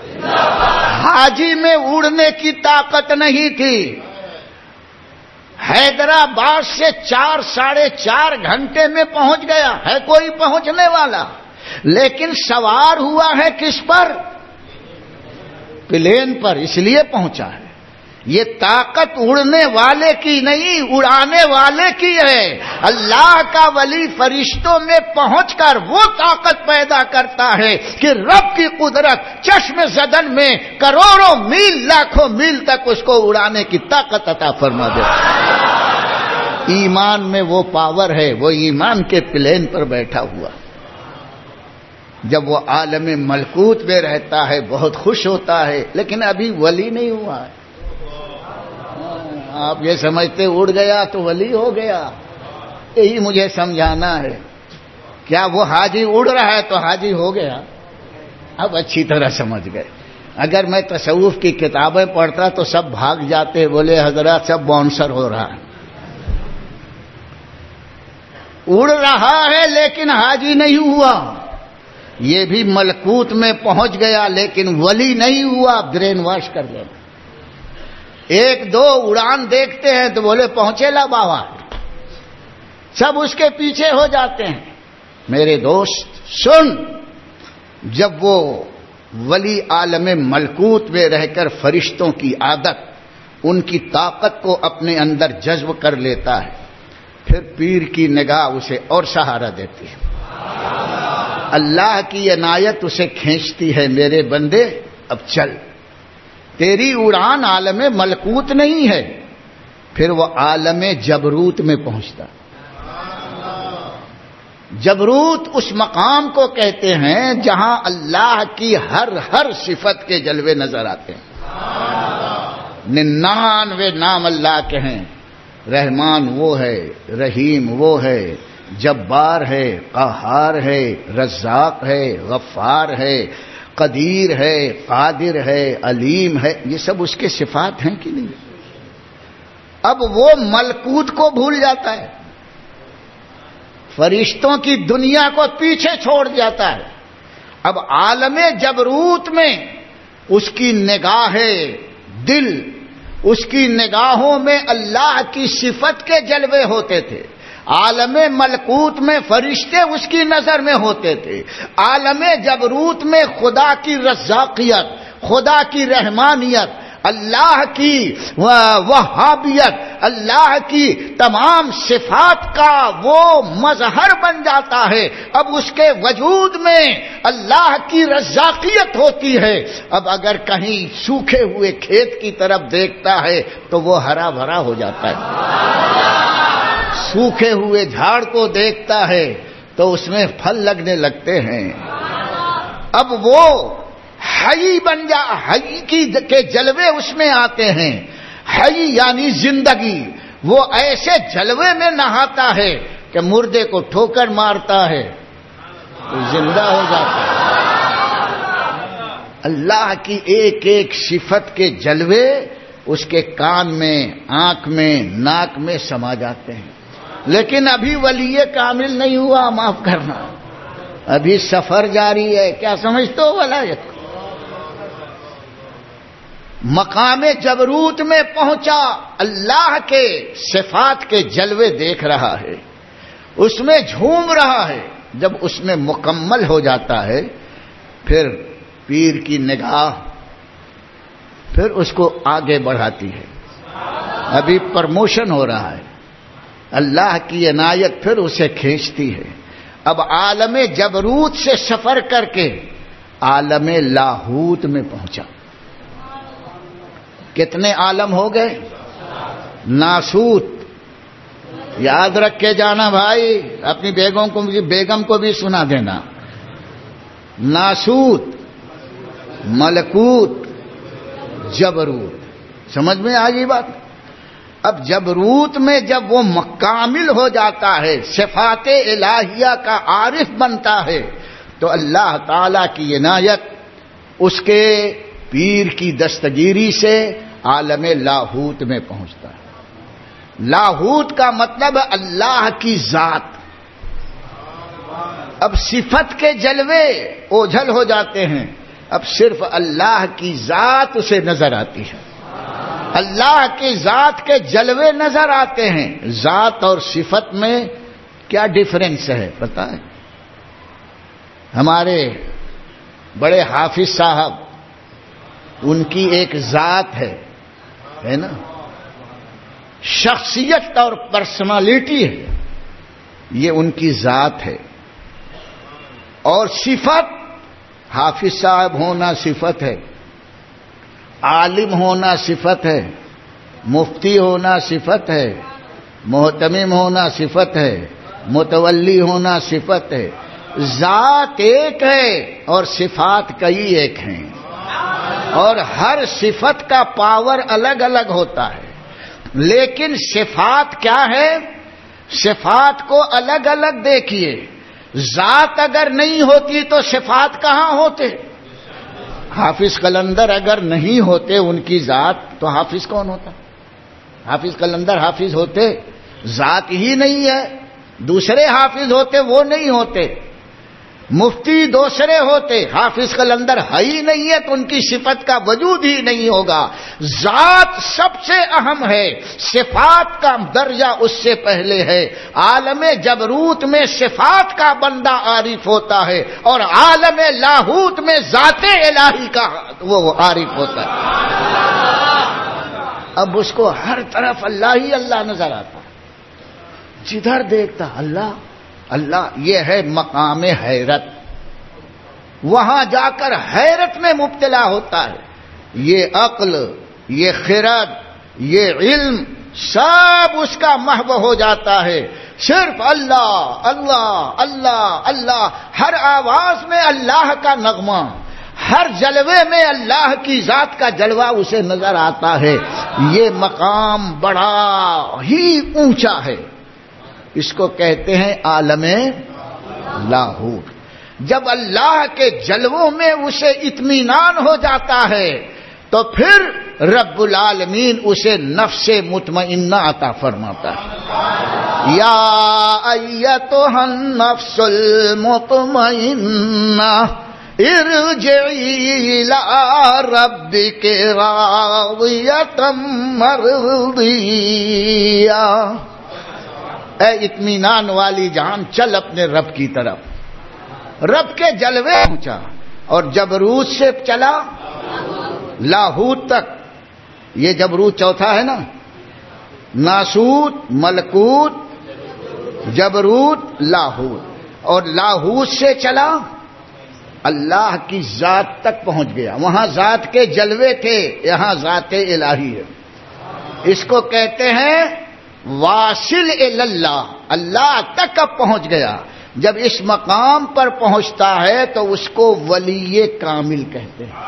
حاجی میں اڑنے کی طاقت نہیں تھی، حیدرآباد سے 4 ساڑھے 4 گھنٹے میں پہنچ گیا ہے کوئی پہنچنے والا، لیکن سوار ہوا ہے کس پر؟ پلین پر، اس لیے پہنچا ہے۔ یہ طاقت اڑنے والے کی نہیں، اڑانے والے کی ہے۔ اللہ کا ولی فرشتوں میں پہنچ کر وہ طاقت پیدا کرتا ہے کہ رب کی قدرت چشم زدن میں کروڑوں میل لاکھوں میل تک اس کو اڑانے کی طاقت عطا فرما دے۔ ایمان میں وہ پاور ہے، وہ ایمان کے پلین پر بیٹھا ہوا۔ جب وہ عالم ملکوت میں رہتا ہے بہت خوش ہوتا ہے، لیکن ابھی ولی نہیں ہوا ہے۔ آپ یہ سمجھتے اڑ گیا تو ولی ہو گیا، یہی مجھے سمجھانا ہے۔ کیا وہ حاجی اڑ رہا ہے تو حاجی ہو گیا؟ اب اچھی طرح سمجھ گئے۔ اگر میں تصوف کی کتابیں پڑھتا تو سب بھاگ جاتے، بولے حضرات سب باؤنسر ہو رہا ہے۔ اڑ رہا ہے لیکن حاجی نہیں ہوا، یہ بھی ملکوت میں پہنچ گیا لیکن ولی نہیں ہوا۔ برین واش کر لینا۔ ایک دو اڑان دیکھتے ہیں تو بولے پہنچے لا بابا، سب اس کے پیچھے ہو جاتے ہیں۔ میرے دوست سن، جب وہ ولی عالم ملکوت میں رہ کر فرشتوں کی عادت، ان کی طاقت کو اپنے اندر جذب کر لیتا ہے، پھر پیر کی نگاہ اسے اور سہارا دیتی ہے۔ اللہ کی عنایت اسے کھینچتی ہے، میرے بندے اب چل، تیری اڑان عالم ملکوت نہیں ہے۔ پھر وہ عالم جبروت میں پہنچتا۔ جبروت اس مقام کو کہتے ہیں جہاں اللہ کی ہر صفت کے جلوے نظر آتے ہیں۔ 99 نام اللہ کے ہیں، رحمان وہ ہے، رحیم وہ ہے، جبار ہے، قہار ہے، رزاق ہے، غفار ہے، قدیر ہے، قادر ہے، علیم ہے، یہ سب اس کے صفات ہیں کہ نہیں؟ اب وہ ملکوت کو بھول جاتا ہے، فرشتوں کی دنیا کو پیچھے چھوڑ جاتا ہے۔ اب عالم جبروت میں اس کی نگاہ دل، اس کی نگاہوں میں اللہ کی صفت کے جلوے ہوتے تھے۔ عالم ملکوت میں فرشتے اس کی نظر میں ہوتے تھے، عالم جبروت میں خدا کی رزاقیت، خدا کی رحمانیت، اللہ کی وہابیت، اللہ کی تمام صفات کا وہ مظہر بن جاتا ہے۔ اب اس کے وجود میں اللہ کی رزاقیت ہوتی ہے۔ اب اگر کہیں سوکھے ہوئے کھیت کی طرف دیکھتا ہے تو وہ ہرا بھرا ہو جاتا ہے، سوکھے ہوئے جھاڑ کو دیکھتا ہے تو اس میں پھل لگنے لگتے ہیں۔ اب وہ حی بن جا، حی کے جلوے اس میں آتے ہیں۔ حی یعنی زندگی، وہ ایسے جلوے میں نہاتا ہے کہ مردے کو ٹھوکر مارتا ہے تو زندہ ہو جاتا ہے۔ اللہ کی ایک ایک صفت کے جلوے اس کے کان میں، آنکھ میں، ناک میں سما جاتے ہیں۔ لیکن ابھی ولی کامل نہیں ہوا، معاف کرنا، ابھی سفر جاری ہے۔ کیا سمجھتے ہو ولایت کو؟ مقام جبروت میں پہنچا، اللہ کے صفات کے جلوے دیکھ رہا ہے، اس میں جھوم رہا ہے۔ جب اس میں مکمل ہو جاتا ہے پھر پیر کی نگاہ پھر اس کو آگے بڑھاتی ہے۔ ابھی پرموشن ہو رہا ہے، اللہ کی عنایت پھر اسے کھینچتی ہے۔ اب عالم جبروت سے سفر کر کے عالم لاہوت میں پہنچا۔ کتنے عالم ہو گئے؟ ناسوت، یاد رکھ کے جانا بھائی، اپنی بیگم کو بھی سنا دینا۔ ناسوت، ملکوت، جبروت، سمجھ میں آ گئی بات؟ اب جبروت میں جب وہ کامل ہو جاتا ہے، صفات الہیہ کا عارف بنتا ہے، تو اللہ تعالی کی عنایت اس کے پیر کی دستگیری سے عالم لاہوت میں پہنچتا ہے۔ لاہوت کا مطلب اللہ کی ذات۔ اب صفت کے جلوے اوجھل ہو جاتے ہیں، اب صرف اللہ کی ذات اسے نظر آتی ہے۔ اللہ کی ذات کے جلوے نظر آتے ہیں. ذات اور صفت میں کیا ڈفرنس ہے پتہ ہے؟ ہمارے بڑے حافظ صاحب، ان کی ایک ذات ہے نا، شخصیت اور پرسنالٹی ہے، یہ ان کی ذات ہے. اور صفت، حافظ صاحب ہونا صفت ہے، عالم ہونا صفت ہے، مفتی ہونا صفت ہے، محتمم ہونا صفت ہے، متولی ہونا صفت ہے. ذات ایک ہے اور صفات کئی ایک ہیں، اور ہر صفت کا پاور الگ الگ ہوتا ہے. لیکن صفات کیا ہے؟ صفات کو الگ الگ دیکھیے. ذات اگر نہیں ہوتی تو صفات کہاں ہوتے؟ حافظ قلندر اگر نہیں ہوتے ان کی ذات تو حافظ کون ہوتا؟ حافظ قلندر حافظ ہوتے؟ ذات ہی نہیں ہے. دوسرے حافظ ہوتے وہ نہیں ہوتے. مفتی دوسرے ہوتے، حافظ قلندر ہے ہی نہیں ہے تو ان کی صفت کا وجود ہی نہیں ہوگا. ذات سب سے اہم ہے، صفات کا درجہ اس سے پہلے ہے. عالم جبروت میں صفات کا بندہ عارف ہوتا ہے اور عالم لاہوت میں ذات الہی کا وہ عارف ہوتا ہے. اب اس کو ہر طرف اللہ ہی اللہ نظر آتا ہے، جدھر دیکھتا اللہ اللہ. یہ ہے مقام حیرت. وہاں جا کر حیرت میں مبتلا ہوتا ہے. یہ عقل، یہ خرد، یہ علم سب اس کا محو ہو جاتا ہے. صرف اللہ اللہ اللہ اللہ. ہر آواز میں اللہ کا نغمہ، ہر جلوے میں اللہ کی ذات کا جلوہ اسے نظر آتا ہے. یہ مقام بڑا ہی اونچا ہے. اس کو کہتے ہیں عالم لاہوت. جب اللہ کے جلووں میں اسے اطمینان ہو جاتا ہے تو پھر رب العالمین اسے نفس مطمئنہ عطا فرماتا ہے. یا ایتھا النفس المطمئنہ ارجعی الی ربک راضیۃ مرضیہ. اے اطمینان والی جان، چل اپنے رب کی طرف. رب کے جلوے پہنچا اور جبروت سے چلا لاہوت تک. یہ جبروت چوتھا ہے نا، ناسوت، ملکوت، جبروت، لاہوت. اور لاہوت سے چلا اللہ کی ذات تک پہنچ گیا. وہاں ذات کے جلوے تھے، یہاں ذات الہی ہے. اس کو کہتے ہیں واصل اللہ. اللہ تک اب پہنچ گیا. جب اس مقام پر پہنچتا ہے تو اس کو ولی کامل کہتے ہیں.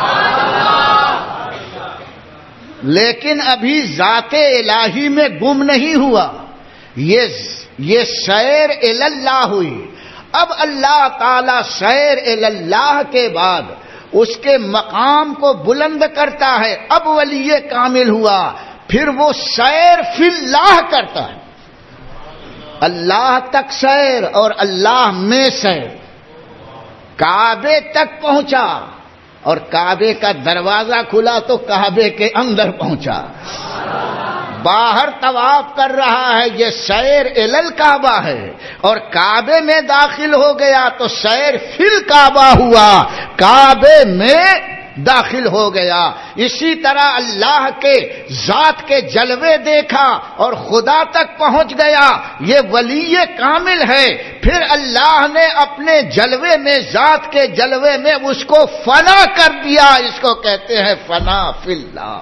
لیکن ابھی ذات الہی میں گم نہیں ہوا، یہ سیر اللہ ہوئی. اب اللہ تعالی سیر اللہ کے بعد اس کے مقام کو بلند کرتا ہے. اب ولی کامل ہوا، پھر وہ سیر فی اللہ کرتا ہے. اللہ تک سیر اور اللہ میں سیر. کعبے تک پہنچا اور کعبے کا دروازہ کھلا تو کعبے کے اندر پہنچا. باہر طواف کر رہا ہے، یہ سیر الکعبہ ہے. اور کعبے میں داخل ہو گیا تو سیر فی الکعبہ ہوا، کعبے میں داخل ہو گیا. اسی طرح اللہ کے ذات کے جلوے دیکھا اور خدا تک پہنچ گیا، یہ ولی کامل ہے. پھر اللہ نے اپنے جلوے میں، ذات کے جلوے میں اس کو فنا کر دیا. اس کو کہتے ہیں فنا فی اللہ.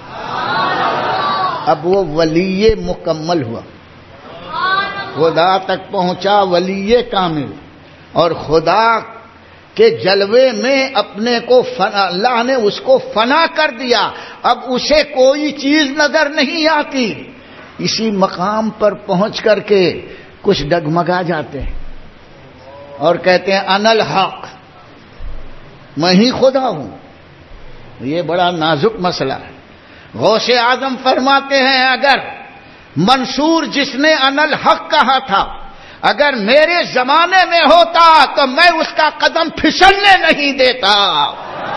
اب وہ ولی مکمل ہوا، خدا تک پہنچا ولی کامل. اور خدا کہ جلوے میں اپنے کو فنا، اللہ نے اس کو فنا کر دیا. اب اسے کوئی چیز نظر نہیں آتی. اسی مقام پر پہنچ کر کے کچھ ڈگمگا جاتے ہیں اور کہتے ہیں انا الحق، میں ہی خدا ہوں. یہ بڑا نازک مسئلہ ہے. غوث اعظم فرماتے ہیں اگر منصور جس نے انا الحق کہا تھا اگر میرے زمانے میں ہوتا تو میں اس کا قدم پھسلنے نہیں دیتا.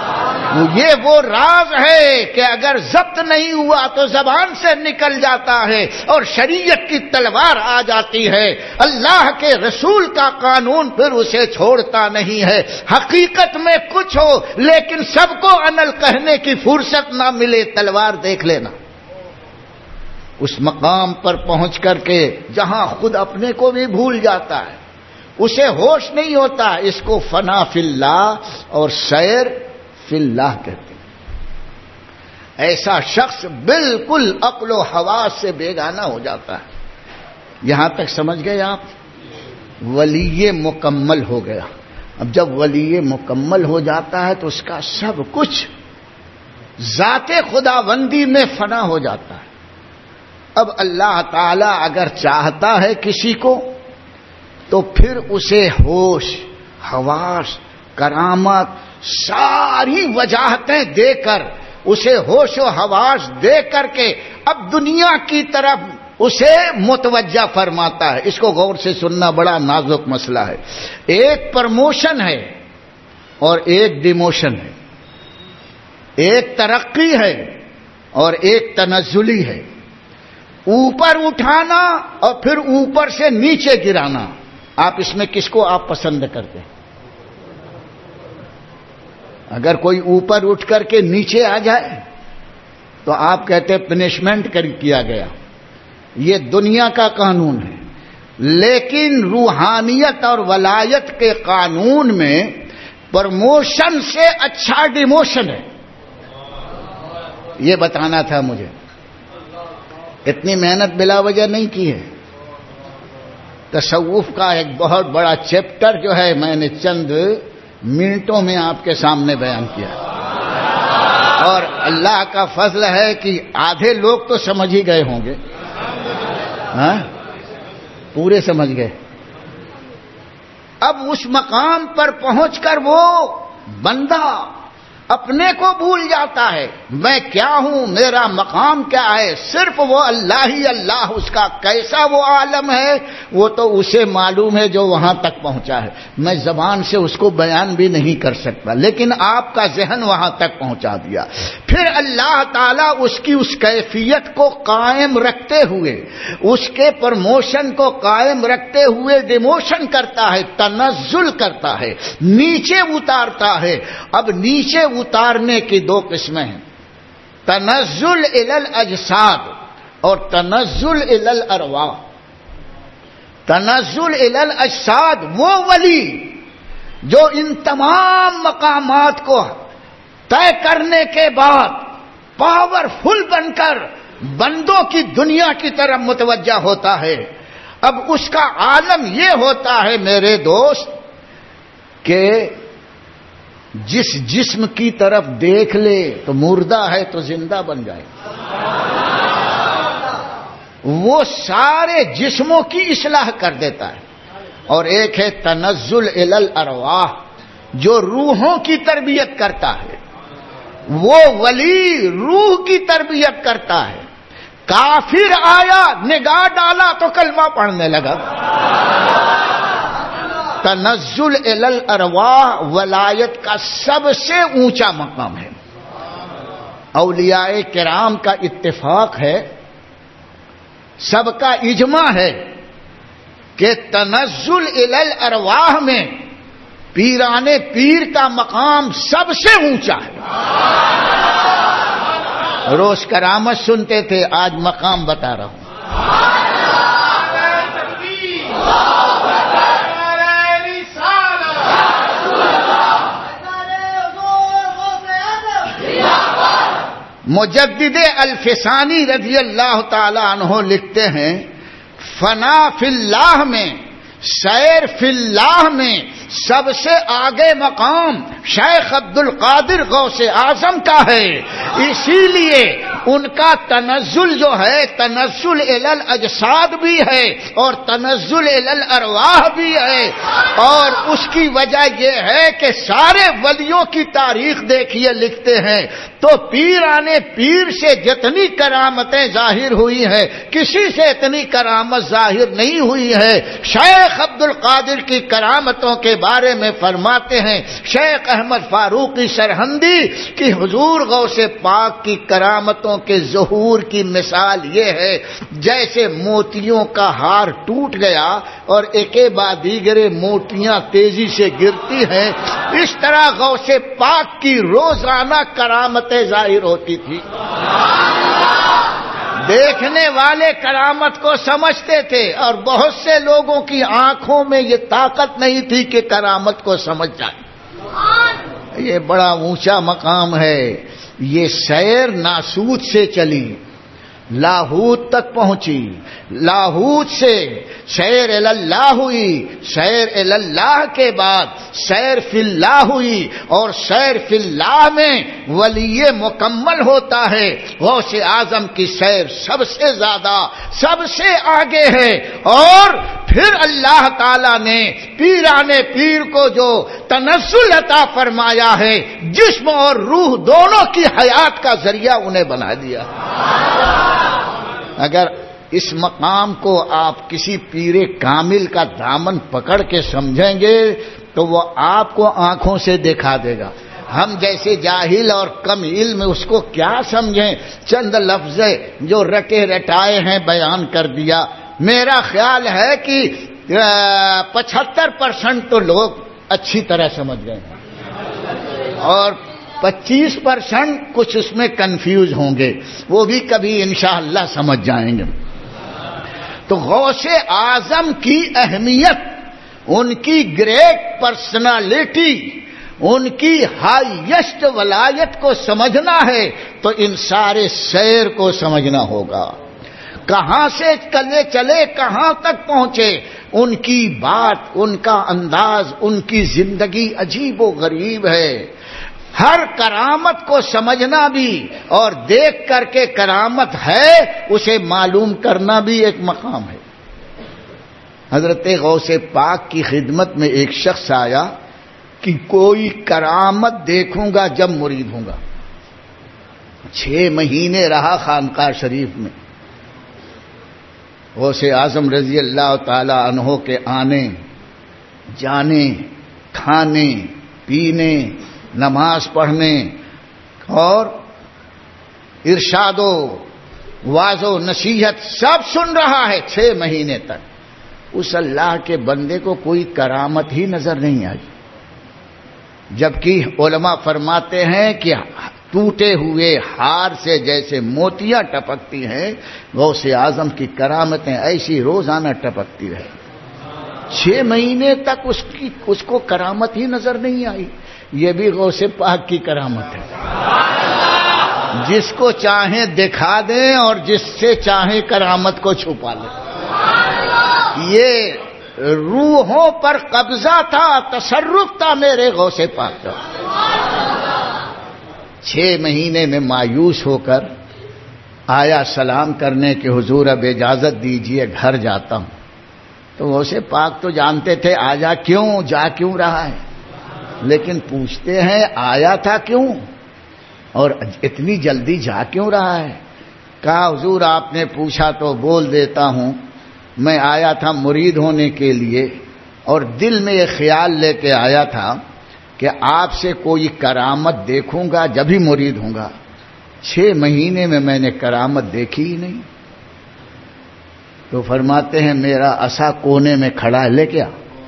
یہ وہ راز ہے کہ اگر ضبط نہیں ہوا تو زبان سے نکل جاتا ہے اور شریعت کی تلوار آ جاتی ہے. اللہ کے رسول کا قانون پھر اسے چھوڑتا نہیں ہے. حقیقت میں کچھ ہو لیکن سب کو انل کہنے کی فرصت نہ ملے, تلوار دیکھ لینا. اس مقام پر پہنچ کر کے جہاں خود اپنے کو بھی بھول جاتا ہے, اسے ہوش نہیں ہوتا, اس کو فنا فی اللہ اور سیر فی اللہ کہتے ہیں. ایسا شخص بالکل عقل و حواس سے بیگانہ ہو جاتا ہے. یہاں تک سمجھ گئے آپ؟ ولی مکمل ہو گیا. اب جب ولی مکمل ہو جاتا ہے تو اس کا سب کچھ ذات خداوندی میں فنا ہو جاتا ہے. اب اللہ تعالی اگر چاہتا ہے کسی کو تو پھر اسے ہوش, حواس, کرامت, ساری وجاہتیں دے کر, اسے ہوش و حواس دے کر کے اب دنیا کی طرف اسے متوجہ فرماتا ہے. اس کو غور سے سننا, بڑا نازک مسئلہ ہے. ایک پرموشن ہے اور ایک ڈیموشن ہے, ایک ترقی ہے اور ایک تنزلی ہے. اوپر اٹھانا اور پھر اوپر سے نیچے گرانا. آپ اس میں کس کو آپ پسند کرتے ہیں؟ اگر کوئی اوپر اٹھ کر کے نیچے آ جائے تو آپ کہتے پنشمنٹ کیا گیا. یہ دنیا کا قانون ہے, لیکن روحانیت اور ولایت کے قانون میں پرموشن سے اچھا ڈیموشن ہے. یہ بتانا تھا مجھے. اتنی محنت بلا وجہ نہیں کی ہے. تصوف کا ایک بہت بڑا چیپٹر جو ہے میں نے چند منٹوں میں آپ کے سامنے بیان کیا, اور اللہ کا فضل ہے کہ آدھے لوگ تو سمجھ ہی گئے ہوں گے. ہاں, پورے سمجھ گئے. اب اس مقام پر پہنچ کر وہ بندہ اپنے کو بھول جاتا ہے. میں کیا ہوں, میرا مقام کیا ہے؟ صرف وہ اللہ ہی اللہ. اس کا کیسا وہ عالم ہے وہ تو اسے معلوم ہے جو وہاں تک پہنچا ہے. میں زبان سے اس کو بیان بھی نہیں کر سکتا, لیکن آپ کا ذہن وہاں تک پہنچا دیا. پھر اللہ تعالیٰ اس کی اس کیفیت کو قائم رکھتے ہوئے, اس کے پرموشن کو قائم رکھتے ہوئے ڈیموشن کرتا ہے, تنزل کرتا ہے, نیچے اتارتا ہے. اب نیچے اتارنے کی دو قسمیں ہیں, تنزل الی الاجساد اور تنزل الی الارواح. تنزل الی الاجساد وہ ولی جو ان تمام مقامات کو طے کرنے کے بعد پاورفل بن کر بندوں کی دنیا کی طرف متوجہ ہوتا ہے. اب اس کا عالم یہ ہوتا ہے میرے دوست کہ جس جسم کی طرف دیکھ لے تو مردہ ہے تو زندہ بن جائے. وہ سارے جسموں کی اصلاح کر دیتا ہے. اور ایک ہے تنزل الی الارواح جو روحوں کی تربیت کرتا ہے. وہ ولی روح کی تربیت کرتا ہے. کافر آیا, نگاہ ڈالا تو کلمہ پڑھنے لگا. تنزل الی الارواح ولایت کا سب سے اونچا مقام ہے. اولیاء کرام کا اتفاق ہے, سب کا اجماع ہے کہ تنزل الی الارواح میں پیران پیر کا مقام سب سے اونچا ہے. روز کرامت سنتے تھے, آج مقام بتا رہا ہوں. مجدد الفسانی رضی اللہ تعالی عنہ لکھتے ہیں, فنا فی اللہ میں, سیر فی اللہ میں سب سے آگے مقام شیخ عبد القادر غوث اعظم کا ہے. اسی لیے ان کا تنزل جو ہے تنزل الی الاجساد بھی ہے اور تنزل الی الارواح بھی ہے، اور اس کی وجہ یہ ہے کہ سارے ولیوں کی تاریخ دیکھیے لکھتے ہیں تو پیرانے پیر سے جتنی کرامتیں ظاہر ہوئی ہیں کسی سے اتنی کرامت ظاہر نہیں ہوئی ہے۔ شیخ عبد القادر کی کرامتوں کے بارے میں فرماتے ہیں شیخ احمد فاروقی سرہندی کہ حضور غوث پاک کی کرامتوں کے ظہور کی مثال یہ ہے جیسے موتیوں کا ہار ٹوٹ گیا اور ایک بعد دیگرے موتیاں تیزی سے گرتی ہیں، اس طرح غوث پاک کی روزانہ کرامتیں ظاہر ہوتی تھی۔ دیکھنے والے کرامت کو سمجھتے تھے اور بہت سے لوگوں کی آنکھوں میں یہ طاقت نہیں تھی کہ کرامت کو سمجھ جائے۔ یہ بڑا اونچا مقام ہے۔ یہ سیر ناسوت سے چلی، لاہوت تک پہنچی، لاہوت سے سیر اللہ ہوئی، سیر اللہ کے بعد سیر فی اللہ ہوئی، اور سیر فی اللہ میں ولی مکمل ہوتا ہے۔ غوث اعظم کی سیر سب سے زیادہ سب سے آگے ہے، اور پھر اللہ تعالی نے پیرانے پیر کو جو تنزل عطا فرمایا ہے جسم اور روح دونوں کی حیات کا ذریعہ انہیں بنا دیا۔ اگر اس مقام کو آپ کسی پیر کامل کا دامن پکڑ کے سمجھیں گے تو وہ آپ کو آنکھوں سے دکھا دے گا۔ ہم جیسے جاہل اور کم علم اس کو کیا سمجھیں، چند لفظ جو رٹے رٹائے ہیں بیان کر دیا۔ میرا خیال ہے کہ 75% تو لوگ اچھی طرح سمجھ گئے ہیں اور 25% کچھ اس میں کنفیوز ہوں گے، وہ بھی کبھی انشاءاللہ سمجھ جائیں گے۔ تو غوث اعظم کی اہمیت، ان کی گریٹ پرسنالٹی، ان کی ہائیسٹ ولایت کو سمجھنا ہے تو ان سارے سیر کو سمجھنا ہوگا۔ کہاں سے چلے کہاں تک پہنچے، ان کی بات، ان کا انداز، ان کی زندگی عجیب و غریب ہے۔ ہر کرامت کو سمجھنا بھی اور دیکھ کر کے کرامت ہے اسے معلوم کرنا بھی ایک مقام ہے۔ حضرت غوث پاک کی خدمت میں ایک شخص آیا کہ کوئی کرامت دیکھوں گا جب مرید ہوں گا۔ 6 مہینے رہا خانقاہ شریف میں۔ غوث اعظم رضی اللہ تعالی عنہ کے آنے جانے، کھانے پینے، نماز پڑھنے اور ارشاد و واعظ و نصیحت سب سن رہا ہے 6 مہینے تک۔ اس اللہ کے بندے کو کوئی کرامت ہی نظر نہیں آئی، جبکہ علماء فرماتے ہیں کہ ٹوٹے ہوئے ہار سے جیسے موتیاں ٹپکتی ہیں غوث اعظم کی کرامتیں ایسی روزانہ ٹپکتی رہے۔ 6 مہینے تک اس کو کرامت ہی نظر نہیں آئی۔ یہ بھی غوث پاک کی کرامت ہے، جس کو چاہیں دکھا دیں اور جس سے چاہیں کرامت کو چھپا لیں۔ یہ روحوں پر قبضہ تھا، تصرف تھا میرے غوث پاک کا۔ 6 مہینے میں مایوس ہو کر آیا سلام کرنے کے حضور اب اجازت دیجئے گھر جاتا ہوں۔ تو غوث پاک تو جانتے تھے آجا کیوں، جا کیوں رہا ہے، لیکن پوچھتے ہیں آیا تھا کیوں اور اتنی جلدی جا کیوں رہا ہے؟ کہا حضور آپ نے پوچھا تو بول دیتا ہوں، میں آیا تھا مرید ہونے کے لیے اور دل میں یہ خیال لے کے آیا تھا کہ آپ سے کوئی کرامت دیکھوں گا جب ہی مرید ہوں گا۔ 6 مہینے میں میں نے کرامت دیکھی ہی نہیں۔ تو فرماتے ہیں میرا عصا کونے میں کھڑا ہے، لے کے آ۔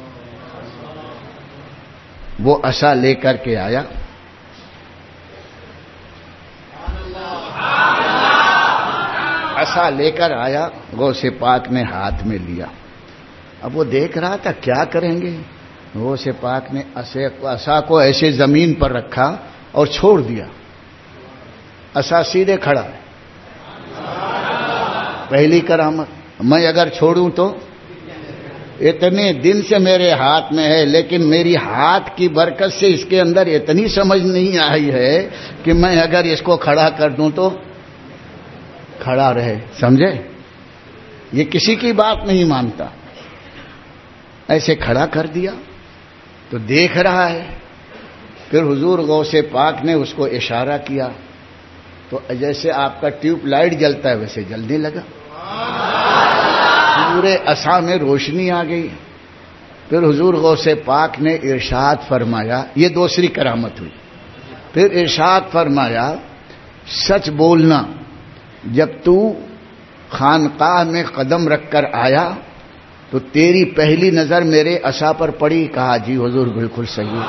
وہ عصا لے کر کے آیا، عصا لے کر آیا، غوث پاک نے ہاتھ میں لیا۔ اب وہ دیکھ رہا تھا کیا کریں گے، غوث پاک نے عصا کو ایسے زمین پر رکھا اور چھوڑ دیا، عصا سیدھے کھڑا ہے۔ پہلی کرامت، میں اگر چھوڑوں تو اتنے دن سے میرے ہاتھ میں ہے، لیکن میری ہاتھ کی برکت سے اس کے اندر اتنی سمجھ نہیں آئی ہے کہ میں اگر اس کو کھڑا کر دوں تو کھڑا رہے. سمجھے؟ یہ کسی کی بات نہیں مانتا. ایسے کھڑا کر دیا تو دیکھ رہا ہے. پھر حضور غوث پاک نے اس کو اشارہ کیا تو جیسے آپ کا ٹیوب لائٹ جلتا ہے ویسے جلنے لگا. پورے عصا میں روشنی آ گئی. پھر حضور غوث پاک نے ارشاد فرمایا, یہ دوسری کرامت ہوئی. پھر ارشاد فرمایا سچ بولنا, جب تو خانقاہ میں قدم رکھ کر آیا تو تیری پہلی نظر میرے عصا پر پڑی. کہا جی حضور بالکل صحیح.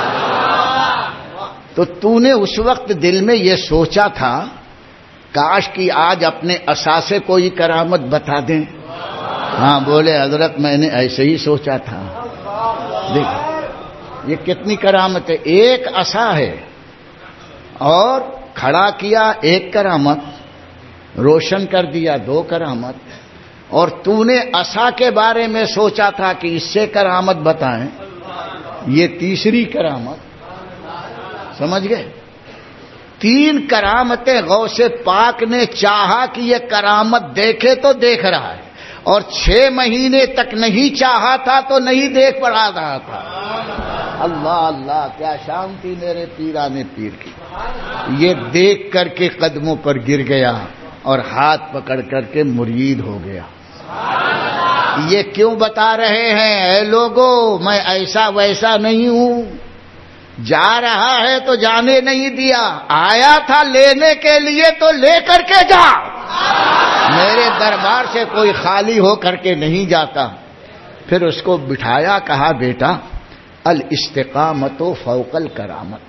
تو نے اس وقت دل میں یہ سوچا تھا کاش کہ آج اپنے عصا سے کوئی کرامت بتا دیں. ہاں بولے حضرت میں نے ایسے ہی سوچا تھا. دیکھ یہ کتنی کرامت ہے. ایک عصا ہے اور کھڑا کیا ایک کرامت, روشن کر دیا دو کرامت, اور تو نے عصا کے بارے میں سوچا تھا کہ اس سے کرامت بتائیں, یہ تیسری کرامت. سمجھ گئے؟ تین کرامتیں غوث پاک نے چاہا کہ یہ کرامت دیکھے تو دیکھ رہا ہے, اور 6 مہینے تک نہیں چاہا تھا تو نہیں دیکھ پا رہا تھا. اللہ اللہ کیا شان تھی میرے پیرانے پیر کی. یہ دیکھ کر کے قدموں پر گر گیا اور ہاتھ پکڑ کر کے مرید ہو گیا. یہ کیوں بتا رہے ہیں اے لوگوں, میں ایسا ویسا نہیں ہوں. جا رہا ہے تو جانے نہیں دیا, آیا تھا لینے کے لیے تو لے کر کے جا. میرے دربار سے کوئی خالی ہو کر کے نہیں جاتا. پھر اس کو بٹھایا, کہا بیٹا الاستقامت فوق الکرامت,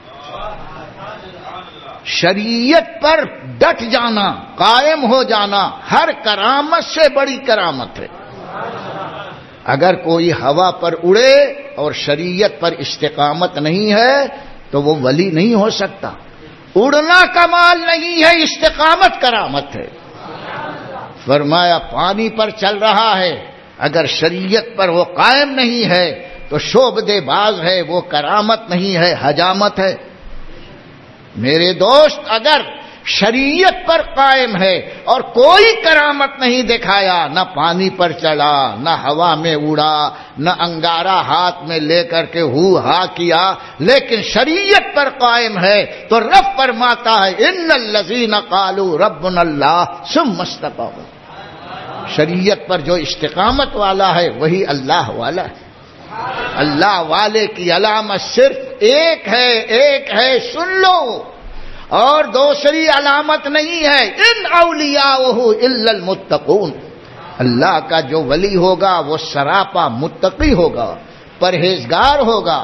شریعت پر ڈٹ جانا, قائم ہو جانا ہر کرامت سے بڑی کرامت ہے. اگر کوئی ہوا پر اڑے اور شریعت پر استقامت نہیں ہے تو وہ ولی نہیں ہو سکتا. اڑنا کمال نہیں ہے, استقامت کرامت ہے. فرمایا پانی پر چل رہا ہے, اگر شریعت پر وہ قائم نہیں ہے تو شعبدے باز ہے, وہ کرامت نہیں ہے, حجامت ہے. میرے دوست اگر شریعت پر قائم ہے اور کوئی کرامت نہیں دکھایا, نہ پانی پر چلا, نہ ہوا میں اڑا, نہ انگارہ ہاتھ میں لے کر کے ہو ہا کیا, لیکن شریعت پر قائم ہے تو رب فرماتا ہے ان الذین قالوا ربنا اللہ ثم استقاموا. شریعت پر جو استقامت والا ہے وہی اللہ والا ہے. اللہ والے کی علامت صرف ایک ہے, سن لو, اور دوسری علامت نہیں ہے. ان اولیاءہ الا المتقون, اللہ کا جو ولی ہوگا وہ سراپا متقی ہوگا, پرہیزگار ہوگا.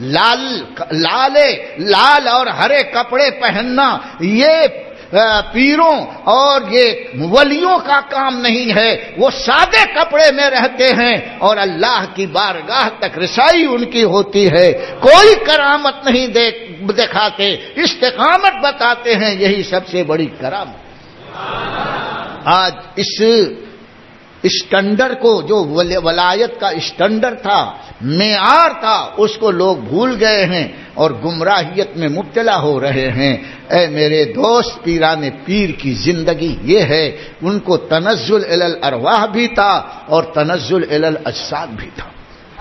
لال اور ہرے کپڑے پہننا یہ پیروں اور یہ ولیوں کا کام نہیں ہے. وہ سادے کپڑے میں رہتے ہیں اور اللہ کی بارگاہ تک رسائی ان کی ہوتی ہے. کوئی کرامت نہیں دکھاتے, استقامت بتاتے ہیں, یہی سب سے بڑی کرامت. آج اس اسٹینڈرڈ کو جو ولایت کا اسٹینڈرڈ تھا, معیار تھا, اس کو لوگ بھول گئے ہیں اور گمراہیت میں مبتلا ہو رہے ہیں. اے میرے دوست, پیران پیر کی زندگی یہ ہے, ان کو تنزل الی الارواح بھی تھا اور تنزل الی الاجساد بھی تھا.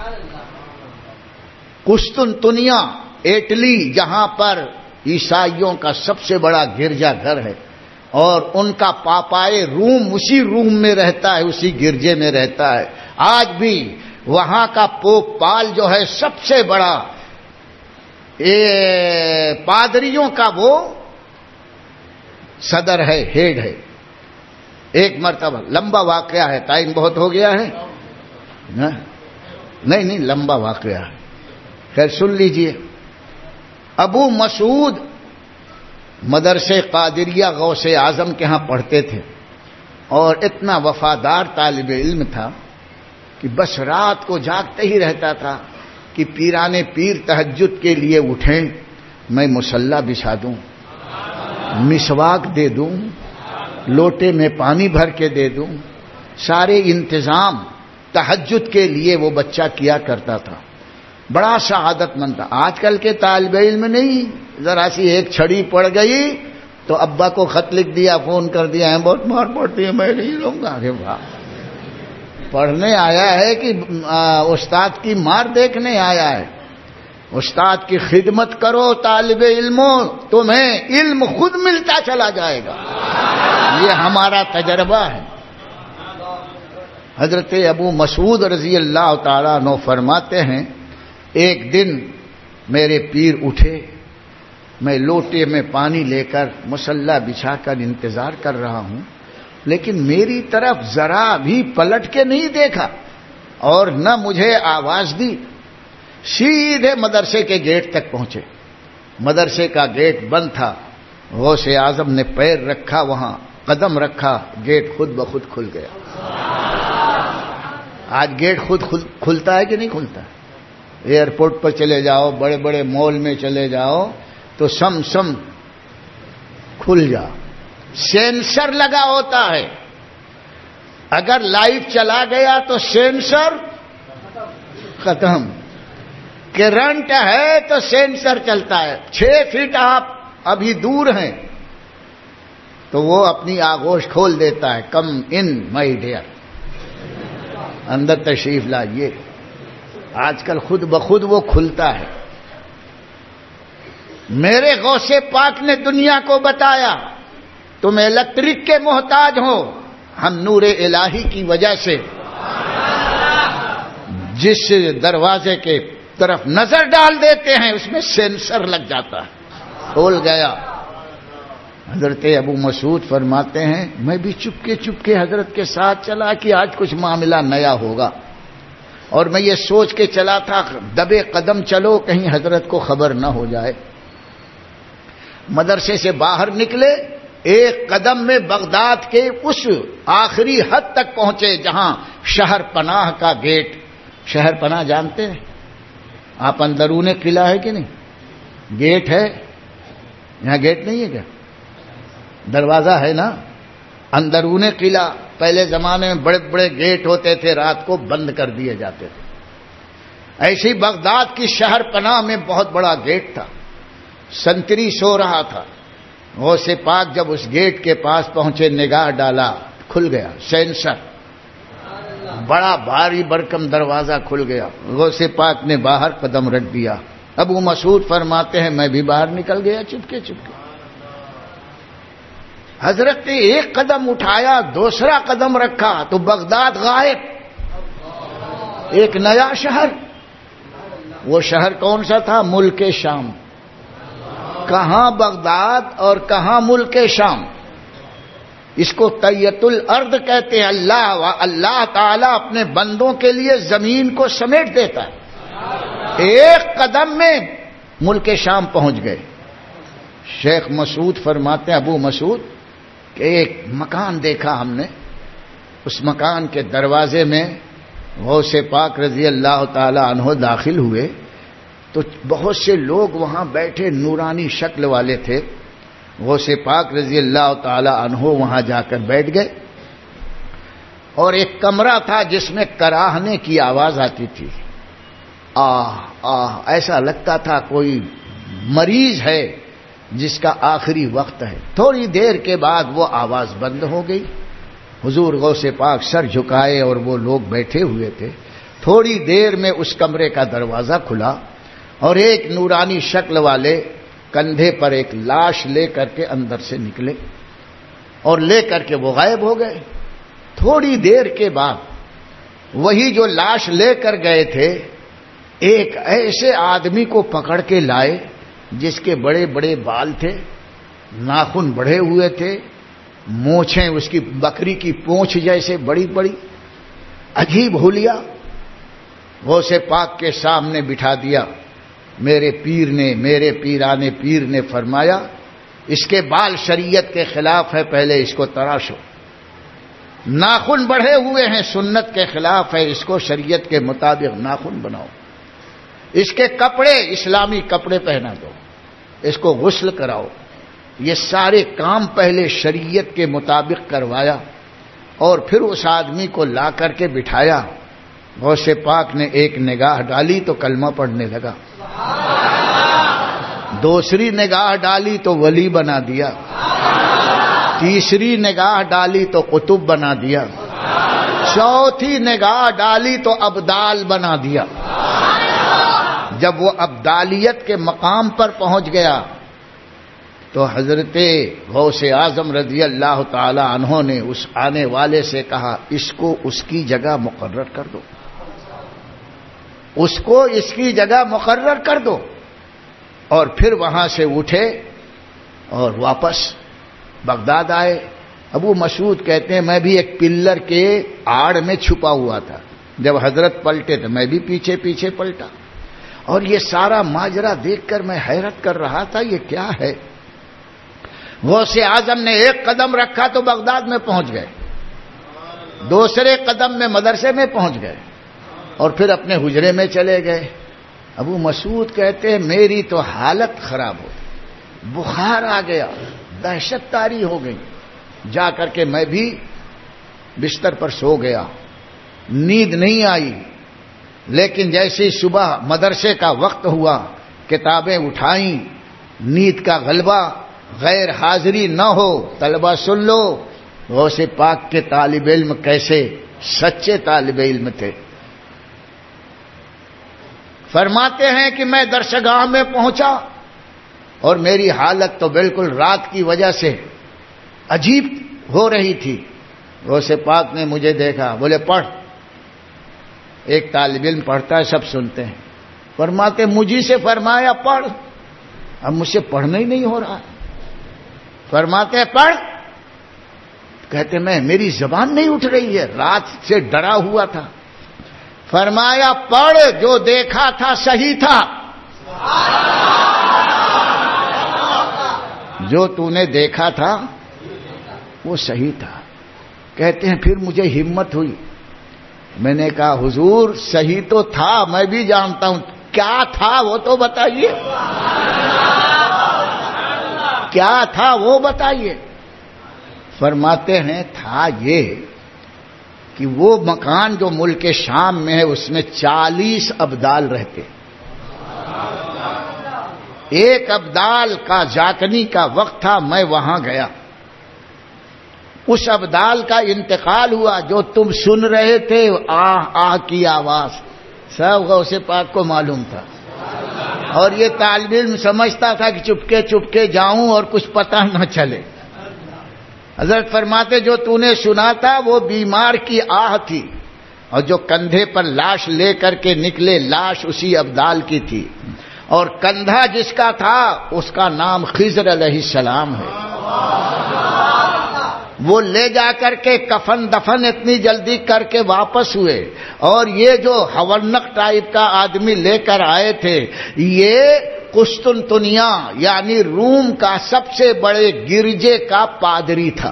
قسطنطنیہ اٹلی, جہاں پر عیسائیوں کا سب سے بڑا گرجا گھر ہے, اور ان کا پاپائے روم اسی روم میں رہتا ہے, اسی گرجے میں رہتا ہے. آج بھی وہاں کا پوپ پال جو ہے سب سے بڑا پادریوں کا وہ صدر ہے, ہیڈ ہے. ایک مرتبہ, لمبا واقعہ ہے, ٹائم بہت ہو گیا ہے, نہیں لمبا واقعہ ہے, خیر سن لیجئے. ابو مسعود مدرسے قادریہ غوث اعظم کے ہاں پڑھتے تھے, اور اتنا وفادار طالب علم تھا کہ بس رات کو جاگتے ہی رہتا تھا کہ پیرانے پیر تہجد کے لیے اٹھیں, میں مصلی بچھا دوں, مسواک دے دوں, لوٹے میں پانی بھر کے دے دوں. سارے انتظام تہجد کے لیے وہ بچہ کیا کرتا تھا. بڑا سعادت مند تھا. آج کل کے طالب علم نہیں, ذرا سی ایک چھڑی پڑ گئی تو ابا کو خط لکھ دیا, فون کر دیا ہے, بہت مار پڑتی ہے, میں نہیں رہوں گا. ارے واہ, پڑھنے آیا ہے کہ استاد کی مار دیکھنے آیا ہے؟ استاد کی خدمت کرو طالب علموں, تمہیں علم خود ملتا چلا جائے گا. یہ ہمارا تجربہ ہے. حضرت ابو مسعود رضی اللہ تعالیٰ عنہ فرماتے ہیں, ایک دن میرے پیر اٹھے, میں لوٹے میں پانی لے کر مصلی بچھا کر انتظار کر رہا ہوں, لیکن میری طرف ذرا بھی پلٹ کے نہیں دیکھا اور نہ مجھے آواز دی. سیدھے مدرسے کے گیٹ تک پہنچے. مدرسے کا گیٹ بند تھا. غوث اعظم نے پیر رکھا, وہاں قدم رکھا, گیٹ خود بخود کھل گیا. آج گیٹ خود کھلتا ہے کہ نہیں کھلتا؟ ایئرپورٹ پر چلے جاؤ, بڑے بڑے مال میں چلے جاؤ تو سم کھل جا. سینسر لگا ہوتا ہے, اگر لائٹ چلا گیا تو سینسر ختم. کرنٹ ہے تو سینسر چلتا ہے. 6 فٹ آپ ابھی دور ہیں تو وہ اپنی آغوش کھول دیتا ہے, کم ان مائی ڈیئر, اندر تشریف لائیے. آج کل خود بخود وہ کھلتا ہے. میرے غوث پاک نے دنیا کو بتایا تم الیکٹرک کے محتاج ہو, ہم نور الہی کی وجہ سے جس دروازے کے طرف نظر ڈال دیتے ہیں اس میں سینسر لگ جاتا ہے, کھول گیا. حضرت ابو مسعود فرماتے ہیں میں بھی چپکے حضرت کے ساتھ چلا کہ آج کچھ معاملہ نیا ہوگا, اور میں یہ سوچ کے چلا تھا دبے قدم چلو کہیں حضرت کو خبر نہ ہو جائے. مدرسے سے باہر نکلے, ایک قدم میں بغداد کے اس آخری حد تک پہنچے جہاں شہر پناہ کا گیٹ. شہر پناہ جانتے ہیں آپ؟ اندرون قلعہ ہے کہ نہیں؟ گیٹ ہے یہاں, گیٹ نہیں ہے کیا؟ دروازہ ہے نا. اندرون قلعہ پہلے زمانے میں بڑے بڑے گیٹ ہوتے تھے, رات کو بند کر دیے جاتے تھے. ایسی بغداد کی شہر پناہ میں بہت بڑا گیٹ تھا. سنتری سو رہا تھا. غوث پاک جب اس گیٹ کے پاس پہنچے, نگاہ ڈالا, کھل گیا سینسر. بڑا بھاری بھرکم دروازہ کھل گیا. غوث پاک نے باہر قدم رکھ دیا. ابو مسعود فرماتے ہیں میں بھی باہر نکل گیا چپکے. حضرت نے ایک قدم اٹھایا, دوسرا قدم رکھا تو بغداد غائب. ایک نیا شہر. وہ شہر کون سا تھا؟ ملک شام. کہاں بغداد اور کہاں ملک شام. اس کو طیۃ الارض کہتے ہیں. اللہ تعالیٰ اپنے بندوں کے لیے زمین کو سمیٹ دیتا ہے. ایک قدم میں ملک شام پہنچ گئے. شیخ مسعود فرماتے ہیں ابو مسعود کہ ایک مکان دیکھا ہم نے. اس مکان کے دروازے میں غوث پاک رضی اللہ تعالی عنہ داخل ہوئے تو بہت سے لوگ وہاں بیٹھے, نورانی شکل والے تھے. غوث پاک رضی اللہ تعالی عنہ وہاں جا کر بیٹھ گئے, اور ایک کمرہ تھا جس میں کراہنے کی آواز آتی تھی. ایسا لگتا تھا کوئی مریض ہے جس کا آخری وقت ہے. تھوڑی دیر کے بعد وہ آواز بند ہو گئی. حضور غوث پاک سر جھکائے اور وہ لوگ بیٹھے ہوئے تھے. تھوڑی دیر میں اس کمرے کا دروازہ کھلا اور ایک نورانی شکل والے کندھے پر ایک لاش لے کر کے اندر سے نکلے اور لے کر کے وہ غائب ہو گئے. تھوڑی دیر کے بعد وہی جو لاش لے کر گئے تھے ایک ایسے آدمی کو پکڑ کے لائے جس کے بڑے بڑے بال تھے, ناخن بڑھے ہوئے تھے, مونچھیں اس کی بکری کی پونچھ جیسے بڑی بڑی, عجیب حلیہ. غوث پاک کے سامنے بٹھا دیا. میرے پیران پیر نے فرمایا اس کے بال شریعت کے خلاف ہے, پہلے اس کو تراشو. ناخن بڑھے ہوئے ہیں, سنت کے خلاف ہے, اس کو شریعت کے مطابق ناخن بناؤ. اس کے کپڑے اسلامی کپڑے پہنا دو, اس کو غسل کراؤ. یہ سارے کام پہلے شریعت کے مطابق کروایا اور پھر اس آدمی کو لا کر کے بٹھایا. غوث پاک نے ایک نگاہ ڈالی تو کلمہ پڑھنے لگا. دوسری نگاہ ڈالی تو ولی بنا دیا. تیسری نگاہ ڈالی تو قطب بنا دیا، چوتھی نگاہ ڈالی تو ابدال بنا دیا۔ جب وہ ابدالیت کے مقام پر پہنچ گیا تو حضرت غوث اعظم رضی اللہ تعالی عنہ نے اس آنے والے سے کہا اس کو اس کی جگہ مقرر کر دو، اس کو اس کی جگہ مقرر کر دو۔ اور پھر وہاں سے اٹھے اور واپس بغداد آئے۔ ابو مسعود کہتے ہیں میں بھی ایک پلر کے آڑ میں چھپا ہوا تھا، جب حضرت پلٹے تو میں بھی پیچھے پیچھے پلٹا، اور یہ سارا ماجرا دیکھ کر میں حیرت کر رہا تھا یہ کیا ہے۔ غوث اعظم نے ایک قدم رکھا تو بغداد میں پہنچ گئے، دوسرے قدم میں مدرسے میں پہنچ گئے، اور پھر اپنے حجرے میں چلے گئے۔ ابو مسعود کہتے ہیں میری تو حالت خراب ہو گئی، بخار آ گیا، دہشت طاری ہو گئی، جا کر کے میں بھی بستر پر سو گیا، نیند نہیں آئی۔ لیکن جیسے صبح مدرسے کا وقت ہوا، کتابیں اٹھائیں، نیند کا غلبہ، غیر حاضری نہ ہو، طلبہ سن لو غوث پاک کے طالب علم کیسے سچے طالب علم تھے۔ فرماتے ہیں کہ میں درسگاہ میں پہنچا اور میری حالت تو بالکل رات کی وجہ سے عجیب ہو رہی تھی۔ غوث پاک نے مجھے دیکھا، بولے پڑھ۔ ایک طالب علم پڑھتا ہے، سب سنتے ہیں۔ فرماتے مجھے سے فرمایا پڑھ، اب مجھ سے پڑھنا ہی نہیں ہو رہا۔ فرماتے پڑھ، کہتے میں میری زبان نہیں اٹھ رہی ہے، رات سے ڈرا ہوا تھا۔ فرمایا پڑھ، جو دیکھا تھا صحیح تھا، جو تو نے دیکھا تھا وہ صحیح تھا۔ کہتے ہیں پھر مجھے ہمت ہوئی، میں نے کہا حضور صحیح تو تھا، میں بھی جانتا ہوں، کیا تھا وہ تو بتائیے، کیا تھا وہ بتائیے۔ فرماتے ہیں تھا یہ کہ وہ مکان جو ملک شام میں ہے اس میں 40 ابدال رہتے، ایک ابدال کا جاکنی کا وقت تھا، میں وہاں گیا، اس ابدال کا انتقال ہوا، جو تم سن رہے تھے آہ آہ کی آواز، سب غوث پاک کو معلوم تھا۔ اور یہ طالب علم سمجھتا تھا کہ چپکے چپکے جاؤں اور کچھ پتہ نہ چلے۔ حضرت فرماتے جو تو نے سنا تھا وہ بیمار کی آہ تھی، اور جو کندھے پر لاش لے کر کے نکلے لاش اسی ابدال کی تھی، اور کندھا جس کا تھا اس کا نام خضر علیہ السلام ہے۔ وہ لے جا کر کے کفن دفن اتنی جلدی کر کے واپس ہوئے، اور یہ جو حورنق ٹائپ کا آدمی لے کر آئے تھے یہ قسطنطنیہ یعنی روم کا سب سے بڑے گرجے کا پادری تھا،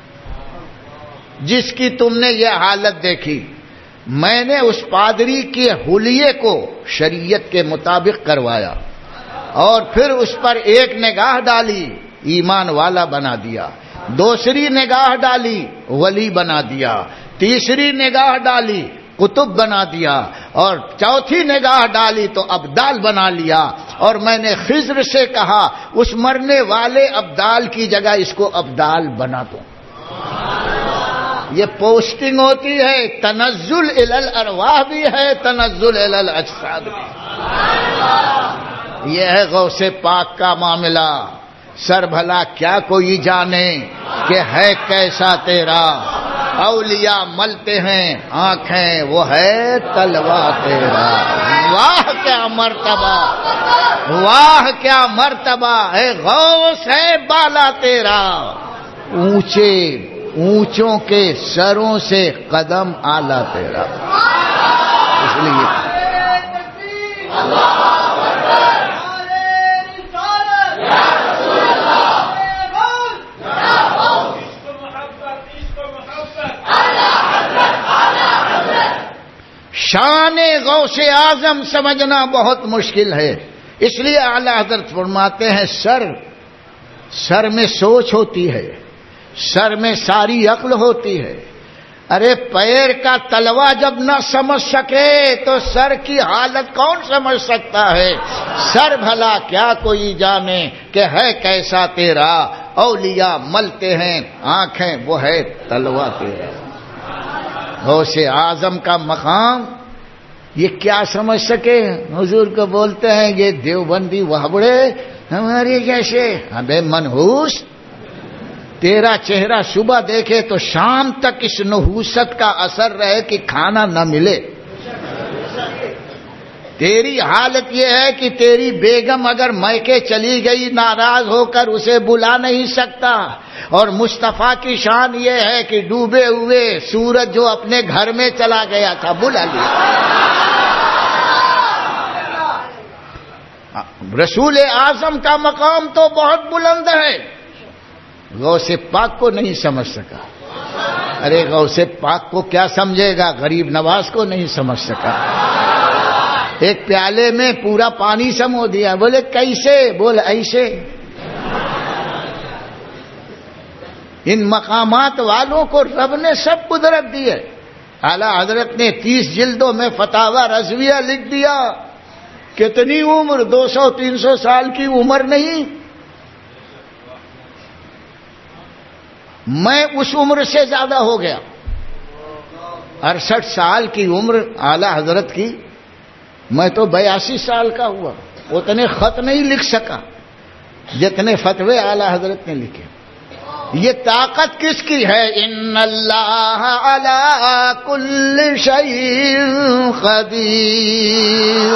جس کی تم نے یہ حالت دیکھی۔ میں نے اس پادری کے حلیے کو شریعت کے مطابق کروایا، اور پھر اس پر ایک نگاہ ڈالی، ایمان والا بنا دیا، دوسری نگاہ ڈالی ولی بنا دیا، تیسری نگاہ ڈالی قطب بنا دیا، اور چوتھی نگاہ ڈالی تو ابدال بنا لیا۔ اور میں نے خضر سے کہا اس مرنے والے ابدال کی جگہ اس کو ابدال بنا دو۔ یہ پوسٹنگ ہوتی ہے، تنزل الی الارواح بھی ہے، تنزل الی الاجساد بھی۔ یہ ہے غوث پاک کا معاملہ۔ سر بھلا کیا کوئی جانے کہ ہے کیسا تیرا، اولیاء ملتے ہیں آنکھیں وہ ہے تلوا تیرا۔ واہ کیا مرتبہ، واہ کیا مرتبہ ہے، غوث ہے بالا تیرا، اونچے اونچوں کے سروں سے قدم آلہ تیرا۔ اس لیے شان غوث اعظم سمجھنا بہت مشکل ہے۔ اس لیے اعلی حضرت فرماتے ہیں سر میں سوچ ہوتی ہے، سر میں ساری عقل ہوتی ہے۔ ارے پیر کا تلوا جب نہ سمجھ سکے تو سر کی حالت کون سمجھ سکتا ہے۔ سر بھلا کیا کوئی جانے کہ ہے کیسا تیرا، اولیاء ملتے ہیں آنکھیں وہ ہے تلوا تیرا. غوث اعظم کا مقام یہ کیا سمجھ سکے؟ حضور کو بولتے ہیں یہ دیوبندی وہبڑے ہمارے جیسے. ابے منحوس، تیرا چہرہ صبح دیکھے تو شام تک اس نحوست کا اثر رہے کہ کھانا نہ ملے. تیری حالت یہ ہے کہ تیری بیگم اگر میکے چلی گئی ناراض ہو کر اسے بلا نہیں سکتا، اور مصطفیٰ کی شان یہ ہے کہ ڈوبے ہوئے سورج جو اپنے گھر میں چلا گیا تھا بلا لیا. رسول اعظم کا مقام تو بہت بلند ہے، غوث پاک کو نہیں سمجھ سکا. ارے غوث پاک کو کیا سمجھے گا، غریب نواز کو نہیں سمجھ سکا. ایک پیالے میں پورا پانی سمو دیا. بولے کیسے؟ بول ایسے. ان مقامات والوں کو رب نے سب قدرت دی ہے. اعلی حضرت نے 30 جلدوں میں فتاوی رضویہ لکھ دیا. کتنی عمر؟ 200-300 سال کی عمر نہیں. میں اس عمر سے زیادہ ہو گیا. 68 سال کی عمر اعلی حضرت کی، میں تو 82 سال کا ہوا. اتنے خط نہیں لکھ سکا جتنے فتوے اعلی حضرت نے لکھے. یہ طاقت کس کی ہے؟ ان اللہ علی کل شیء قدیر.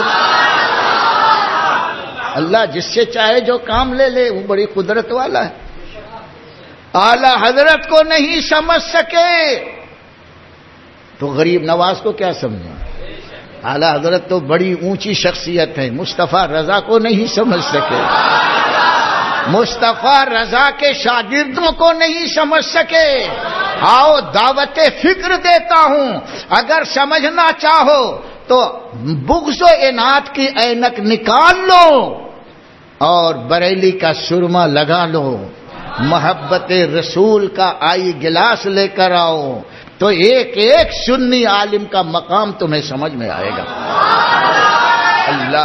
اللہ جس سے چاہے جو کام لے لے، وہ بڑی قدرت والا ہے. اعلی حضرت کو نہیں سمجھ سکے تو غریب نواز کو کیا سمجھیں؟ اعلی حضرت تو بڑی اونچی شخصیت ہے. مصطفیٰ رضا کو نہیں سمجھ سکے، مصطفیٰ رضا کے شاگردوں کو نہیں سمجھ سکے. آؤ دعوت فکر دیتا ہوں، اگر سمجھنا چاہو تو بغض و اناد کی اینک نکال لو اور بریلی کا سرما لگا لو، محبت رسول کا آئی گلاس لے کر آؤ، تو ایک ایک سنی عالم کا مقام تمہیں سمجھ میں آئے گا. اللہ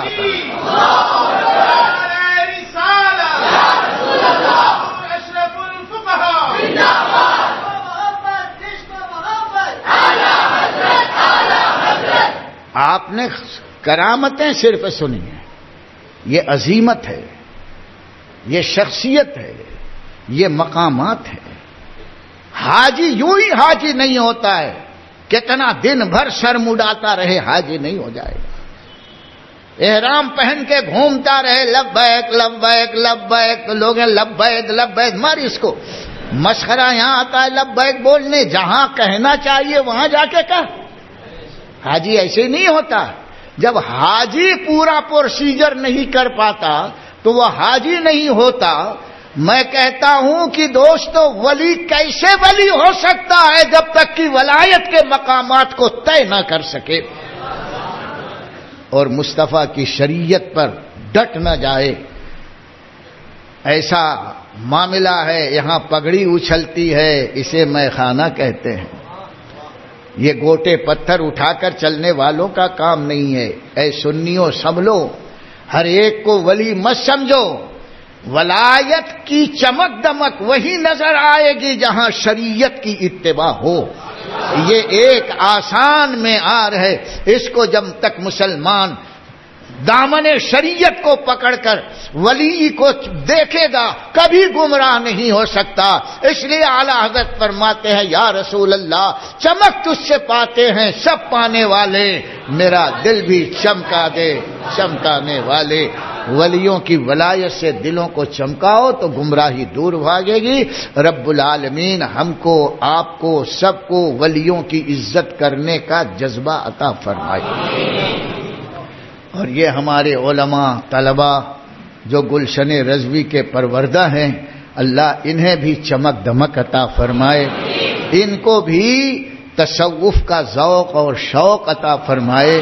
آپ نے کرامتیں صرف سنی ہیں، یہ عظیمت ہے، یہ شخصیت ہے، یہ مقامات ہے. حاجی یوں ہی حاجی نہیں ہوتا ہے، کتنا دن بھر سر مڈاتا رہے حاجی نہیں ہو جائے گا. احرام پہن کے گھومتا رہے لبیک لبیک لبیک، لوگ لبیک لبیک ماری اس کو مسخرہ. یہاں آتا ہے لبیک بولنے، جہاں کہنا چاہیے وہاں جا کے کہا. حاجی ایسے نہیں ہوتا. جب حاجی پورا پروسیجر نہیں کر پاتا تو وہ حاجی نہیں ہوتا. میں کہتا ہوں کہ دوستو ولی کیسے ولی ہو سکتا ہے جب تک کہ ولایت کے مقامات کو طے نہ کر سکے اور مصطفیٰ کی شریعت پر ڈٹ نہ جائے. ایسا معاملہ ہے، یہاں پگڑی اچھلتی ہے، اسے میں خانہ کہتے ہیں. یہ گوٹے پتھر اٹھا کر چلنے والوں کا کام نہیں ہے. اے سنیوں سنبھلو، ہر ایک کو ولی مت سمجھو. ولایت کی چمک دمک وہی نظر آئے گی جہاں شریعت کی اتباع ہو. یہ ایک آسان معیار ہے، اس کو جب تک مسلمان دامن شریعت کو پکڑ کر ولی کو دیکھے گا کبھی گمراہ نہیں ہو سکتا. اس لیے اعلیٰ حضرت فرماتے ہیں یا رسول اللہ چمک تجھ سے پاتے ہیں سب پانے والے، میرا دل بھی چمکا دے چمکانے والے. ولیوں کی ولایت سے دلوں کو چمکاؤ تو گمراہی دور بھاگے گی. رب العالمین ہم کو، آپ کو، سب کو ولیوں کی عزت کرنے کا جذبہ عطا فرمائے. اور یہ ہمارے علماء طلباء جو گلشن رضوی کے پروردہ ہیں، اللہ انہیں بھی چمک دمک عطا فرمائے، ان کو بھی تصوف کا ذوق اور شوق عطا فرمائے،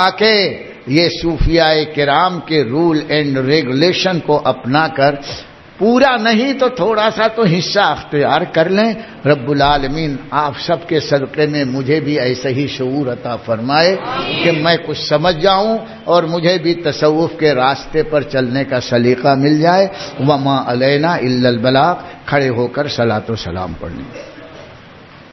تاکہ یہ صوفیاء کرام کے رول اینڈ ریگولیشن کو اپنا کر پورا نہیں تو تھوڑا سا تو حصہ اختیار کر لیں. رب العالمین آپ سب کے صدقے میں مجھے بھی ایسے ہی شعور عطا فرمائے کہ میں کچھ سمجھ جاؤں اور مجھے بھی تصوف کے راستے پر چلنے کا سلیقہ مل جائے. وما علینا الا البلاغ. کھڑے ہو کر صلاۃ و سلام پڑھیں.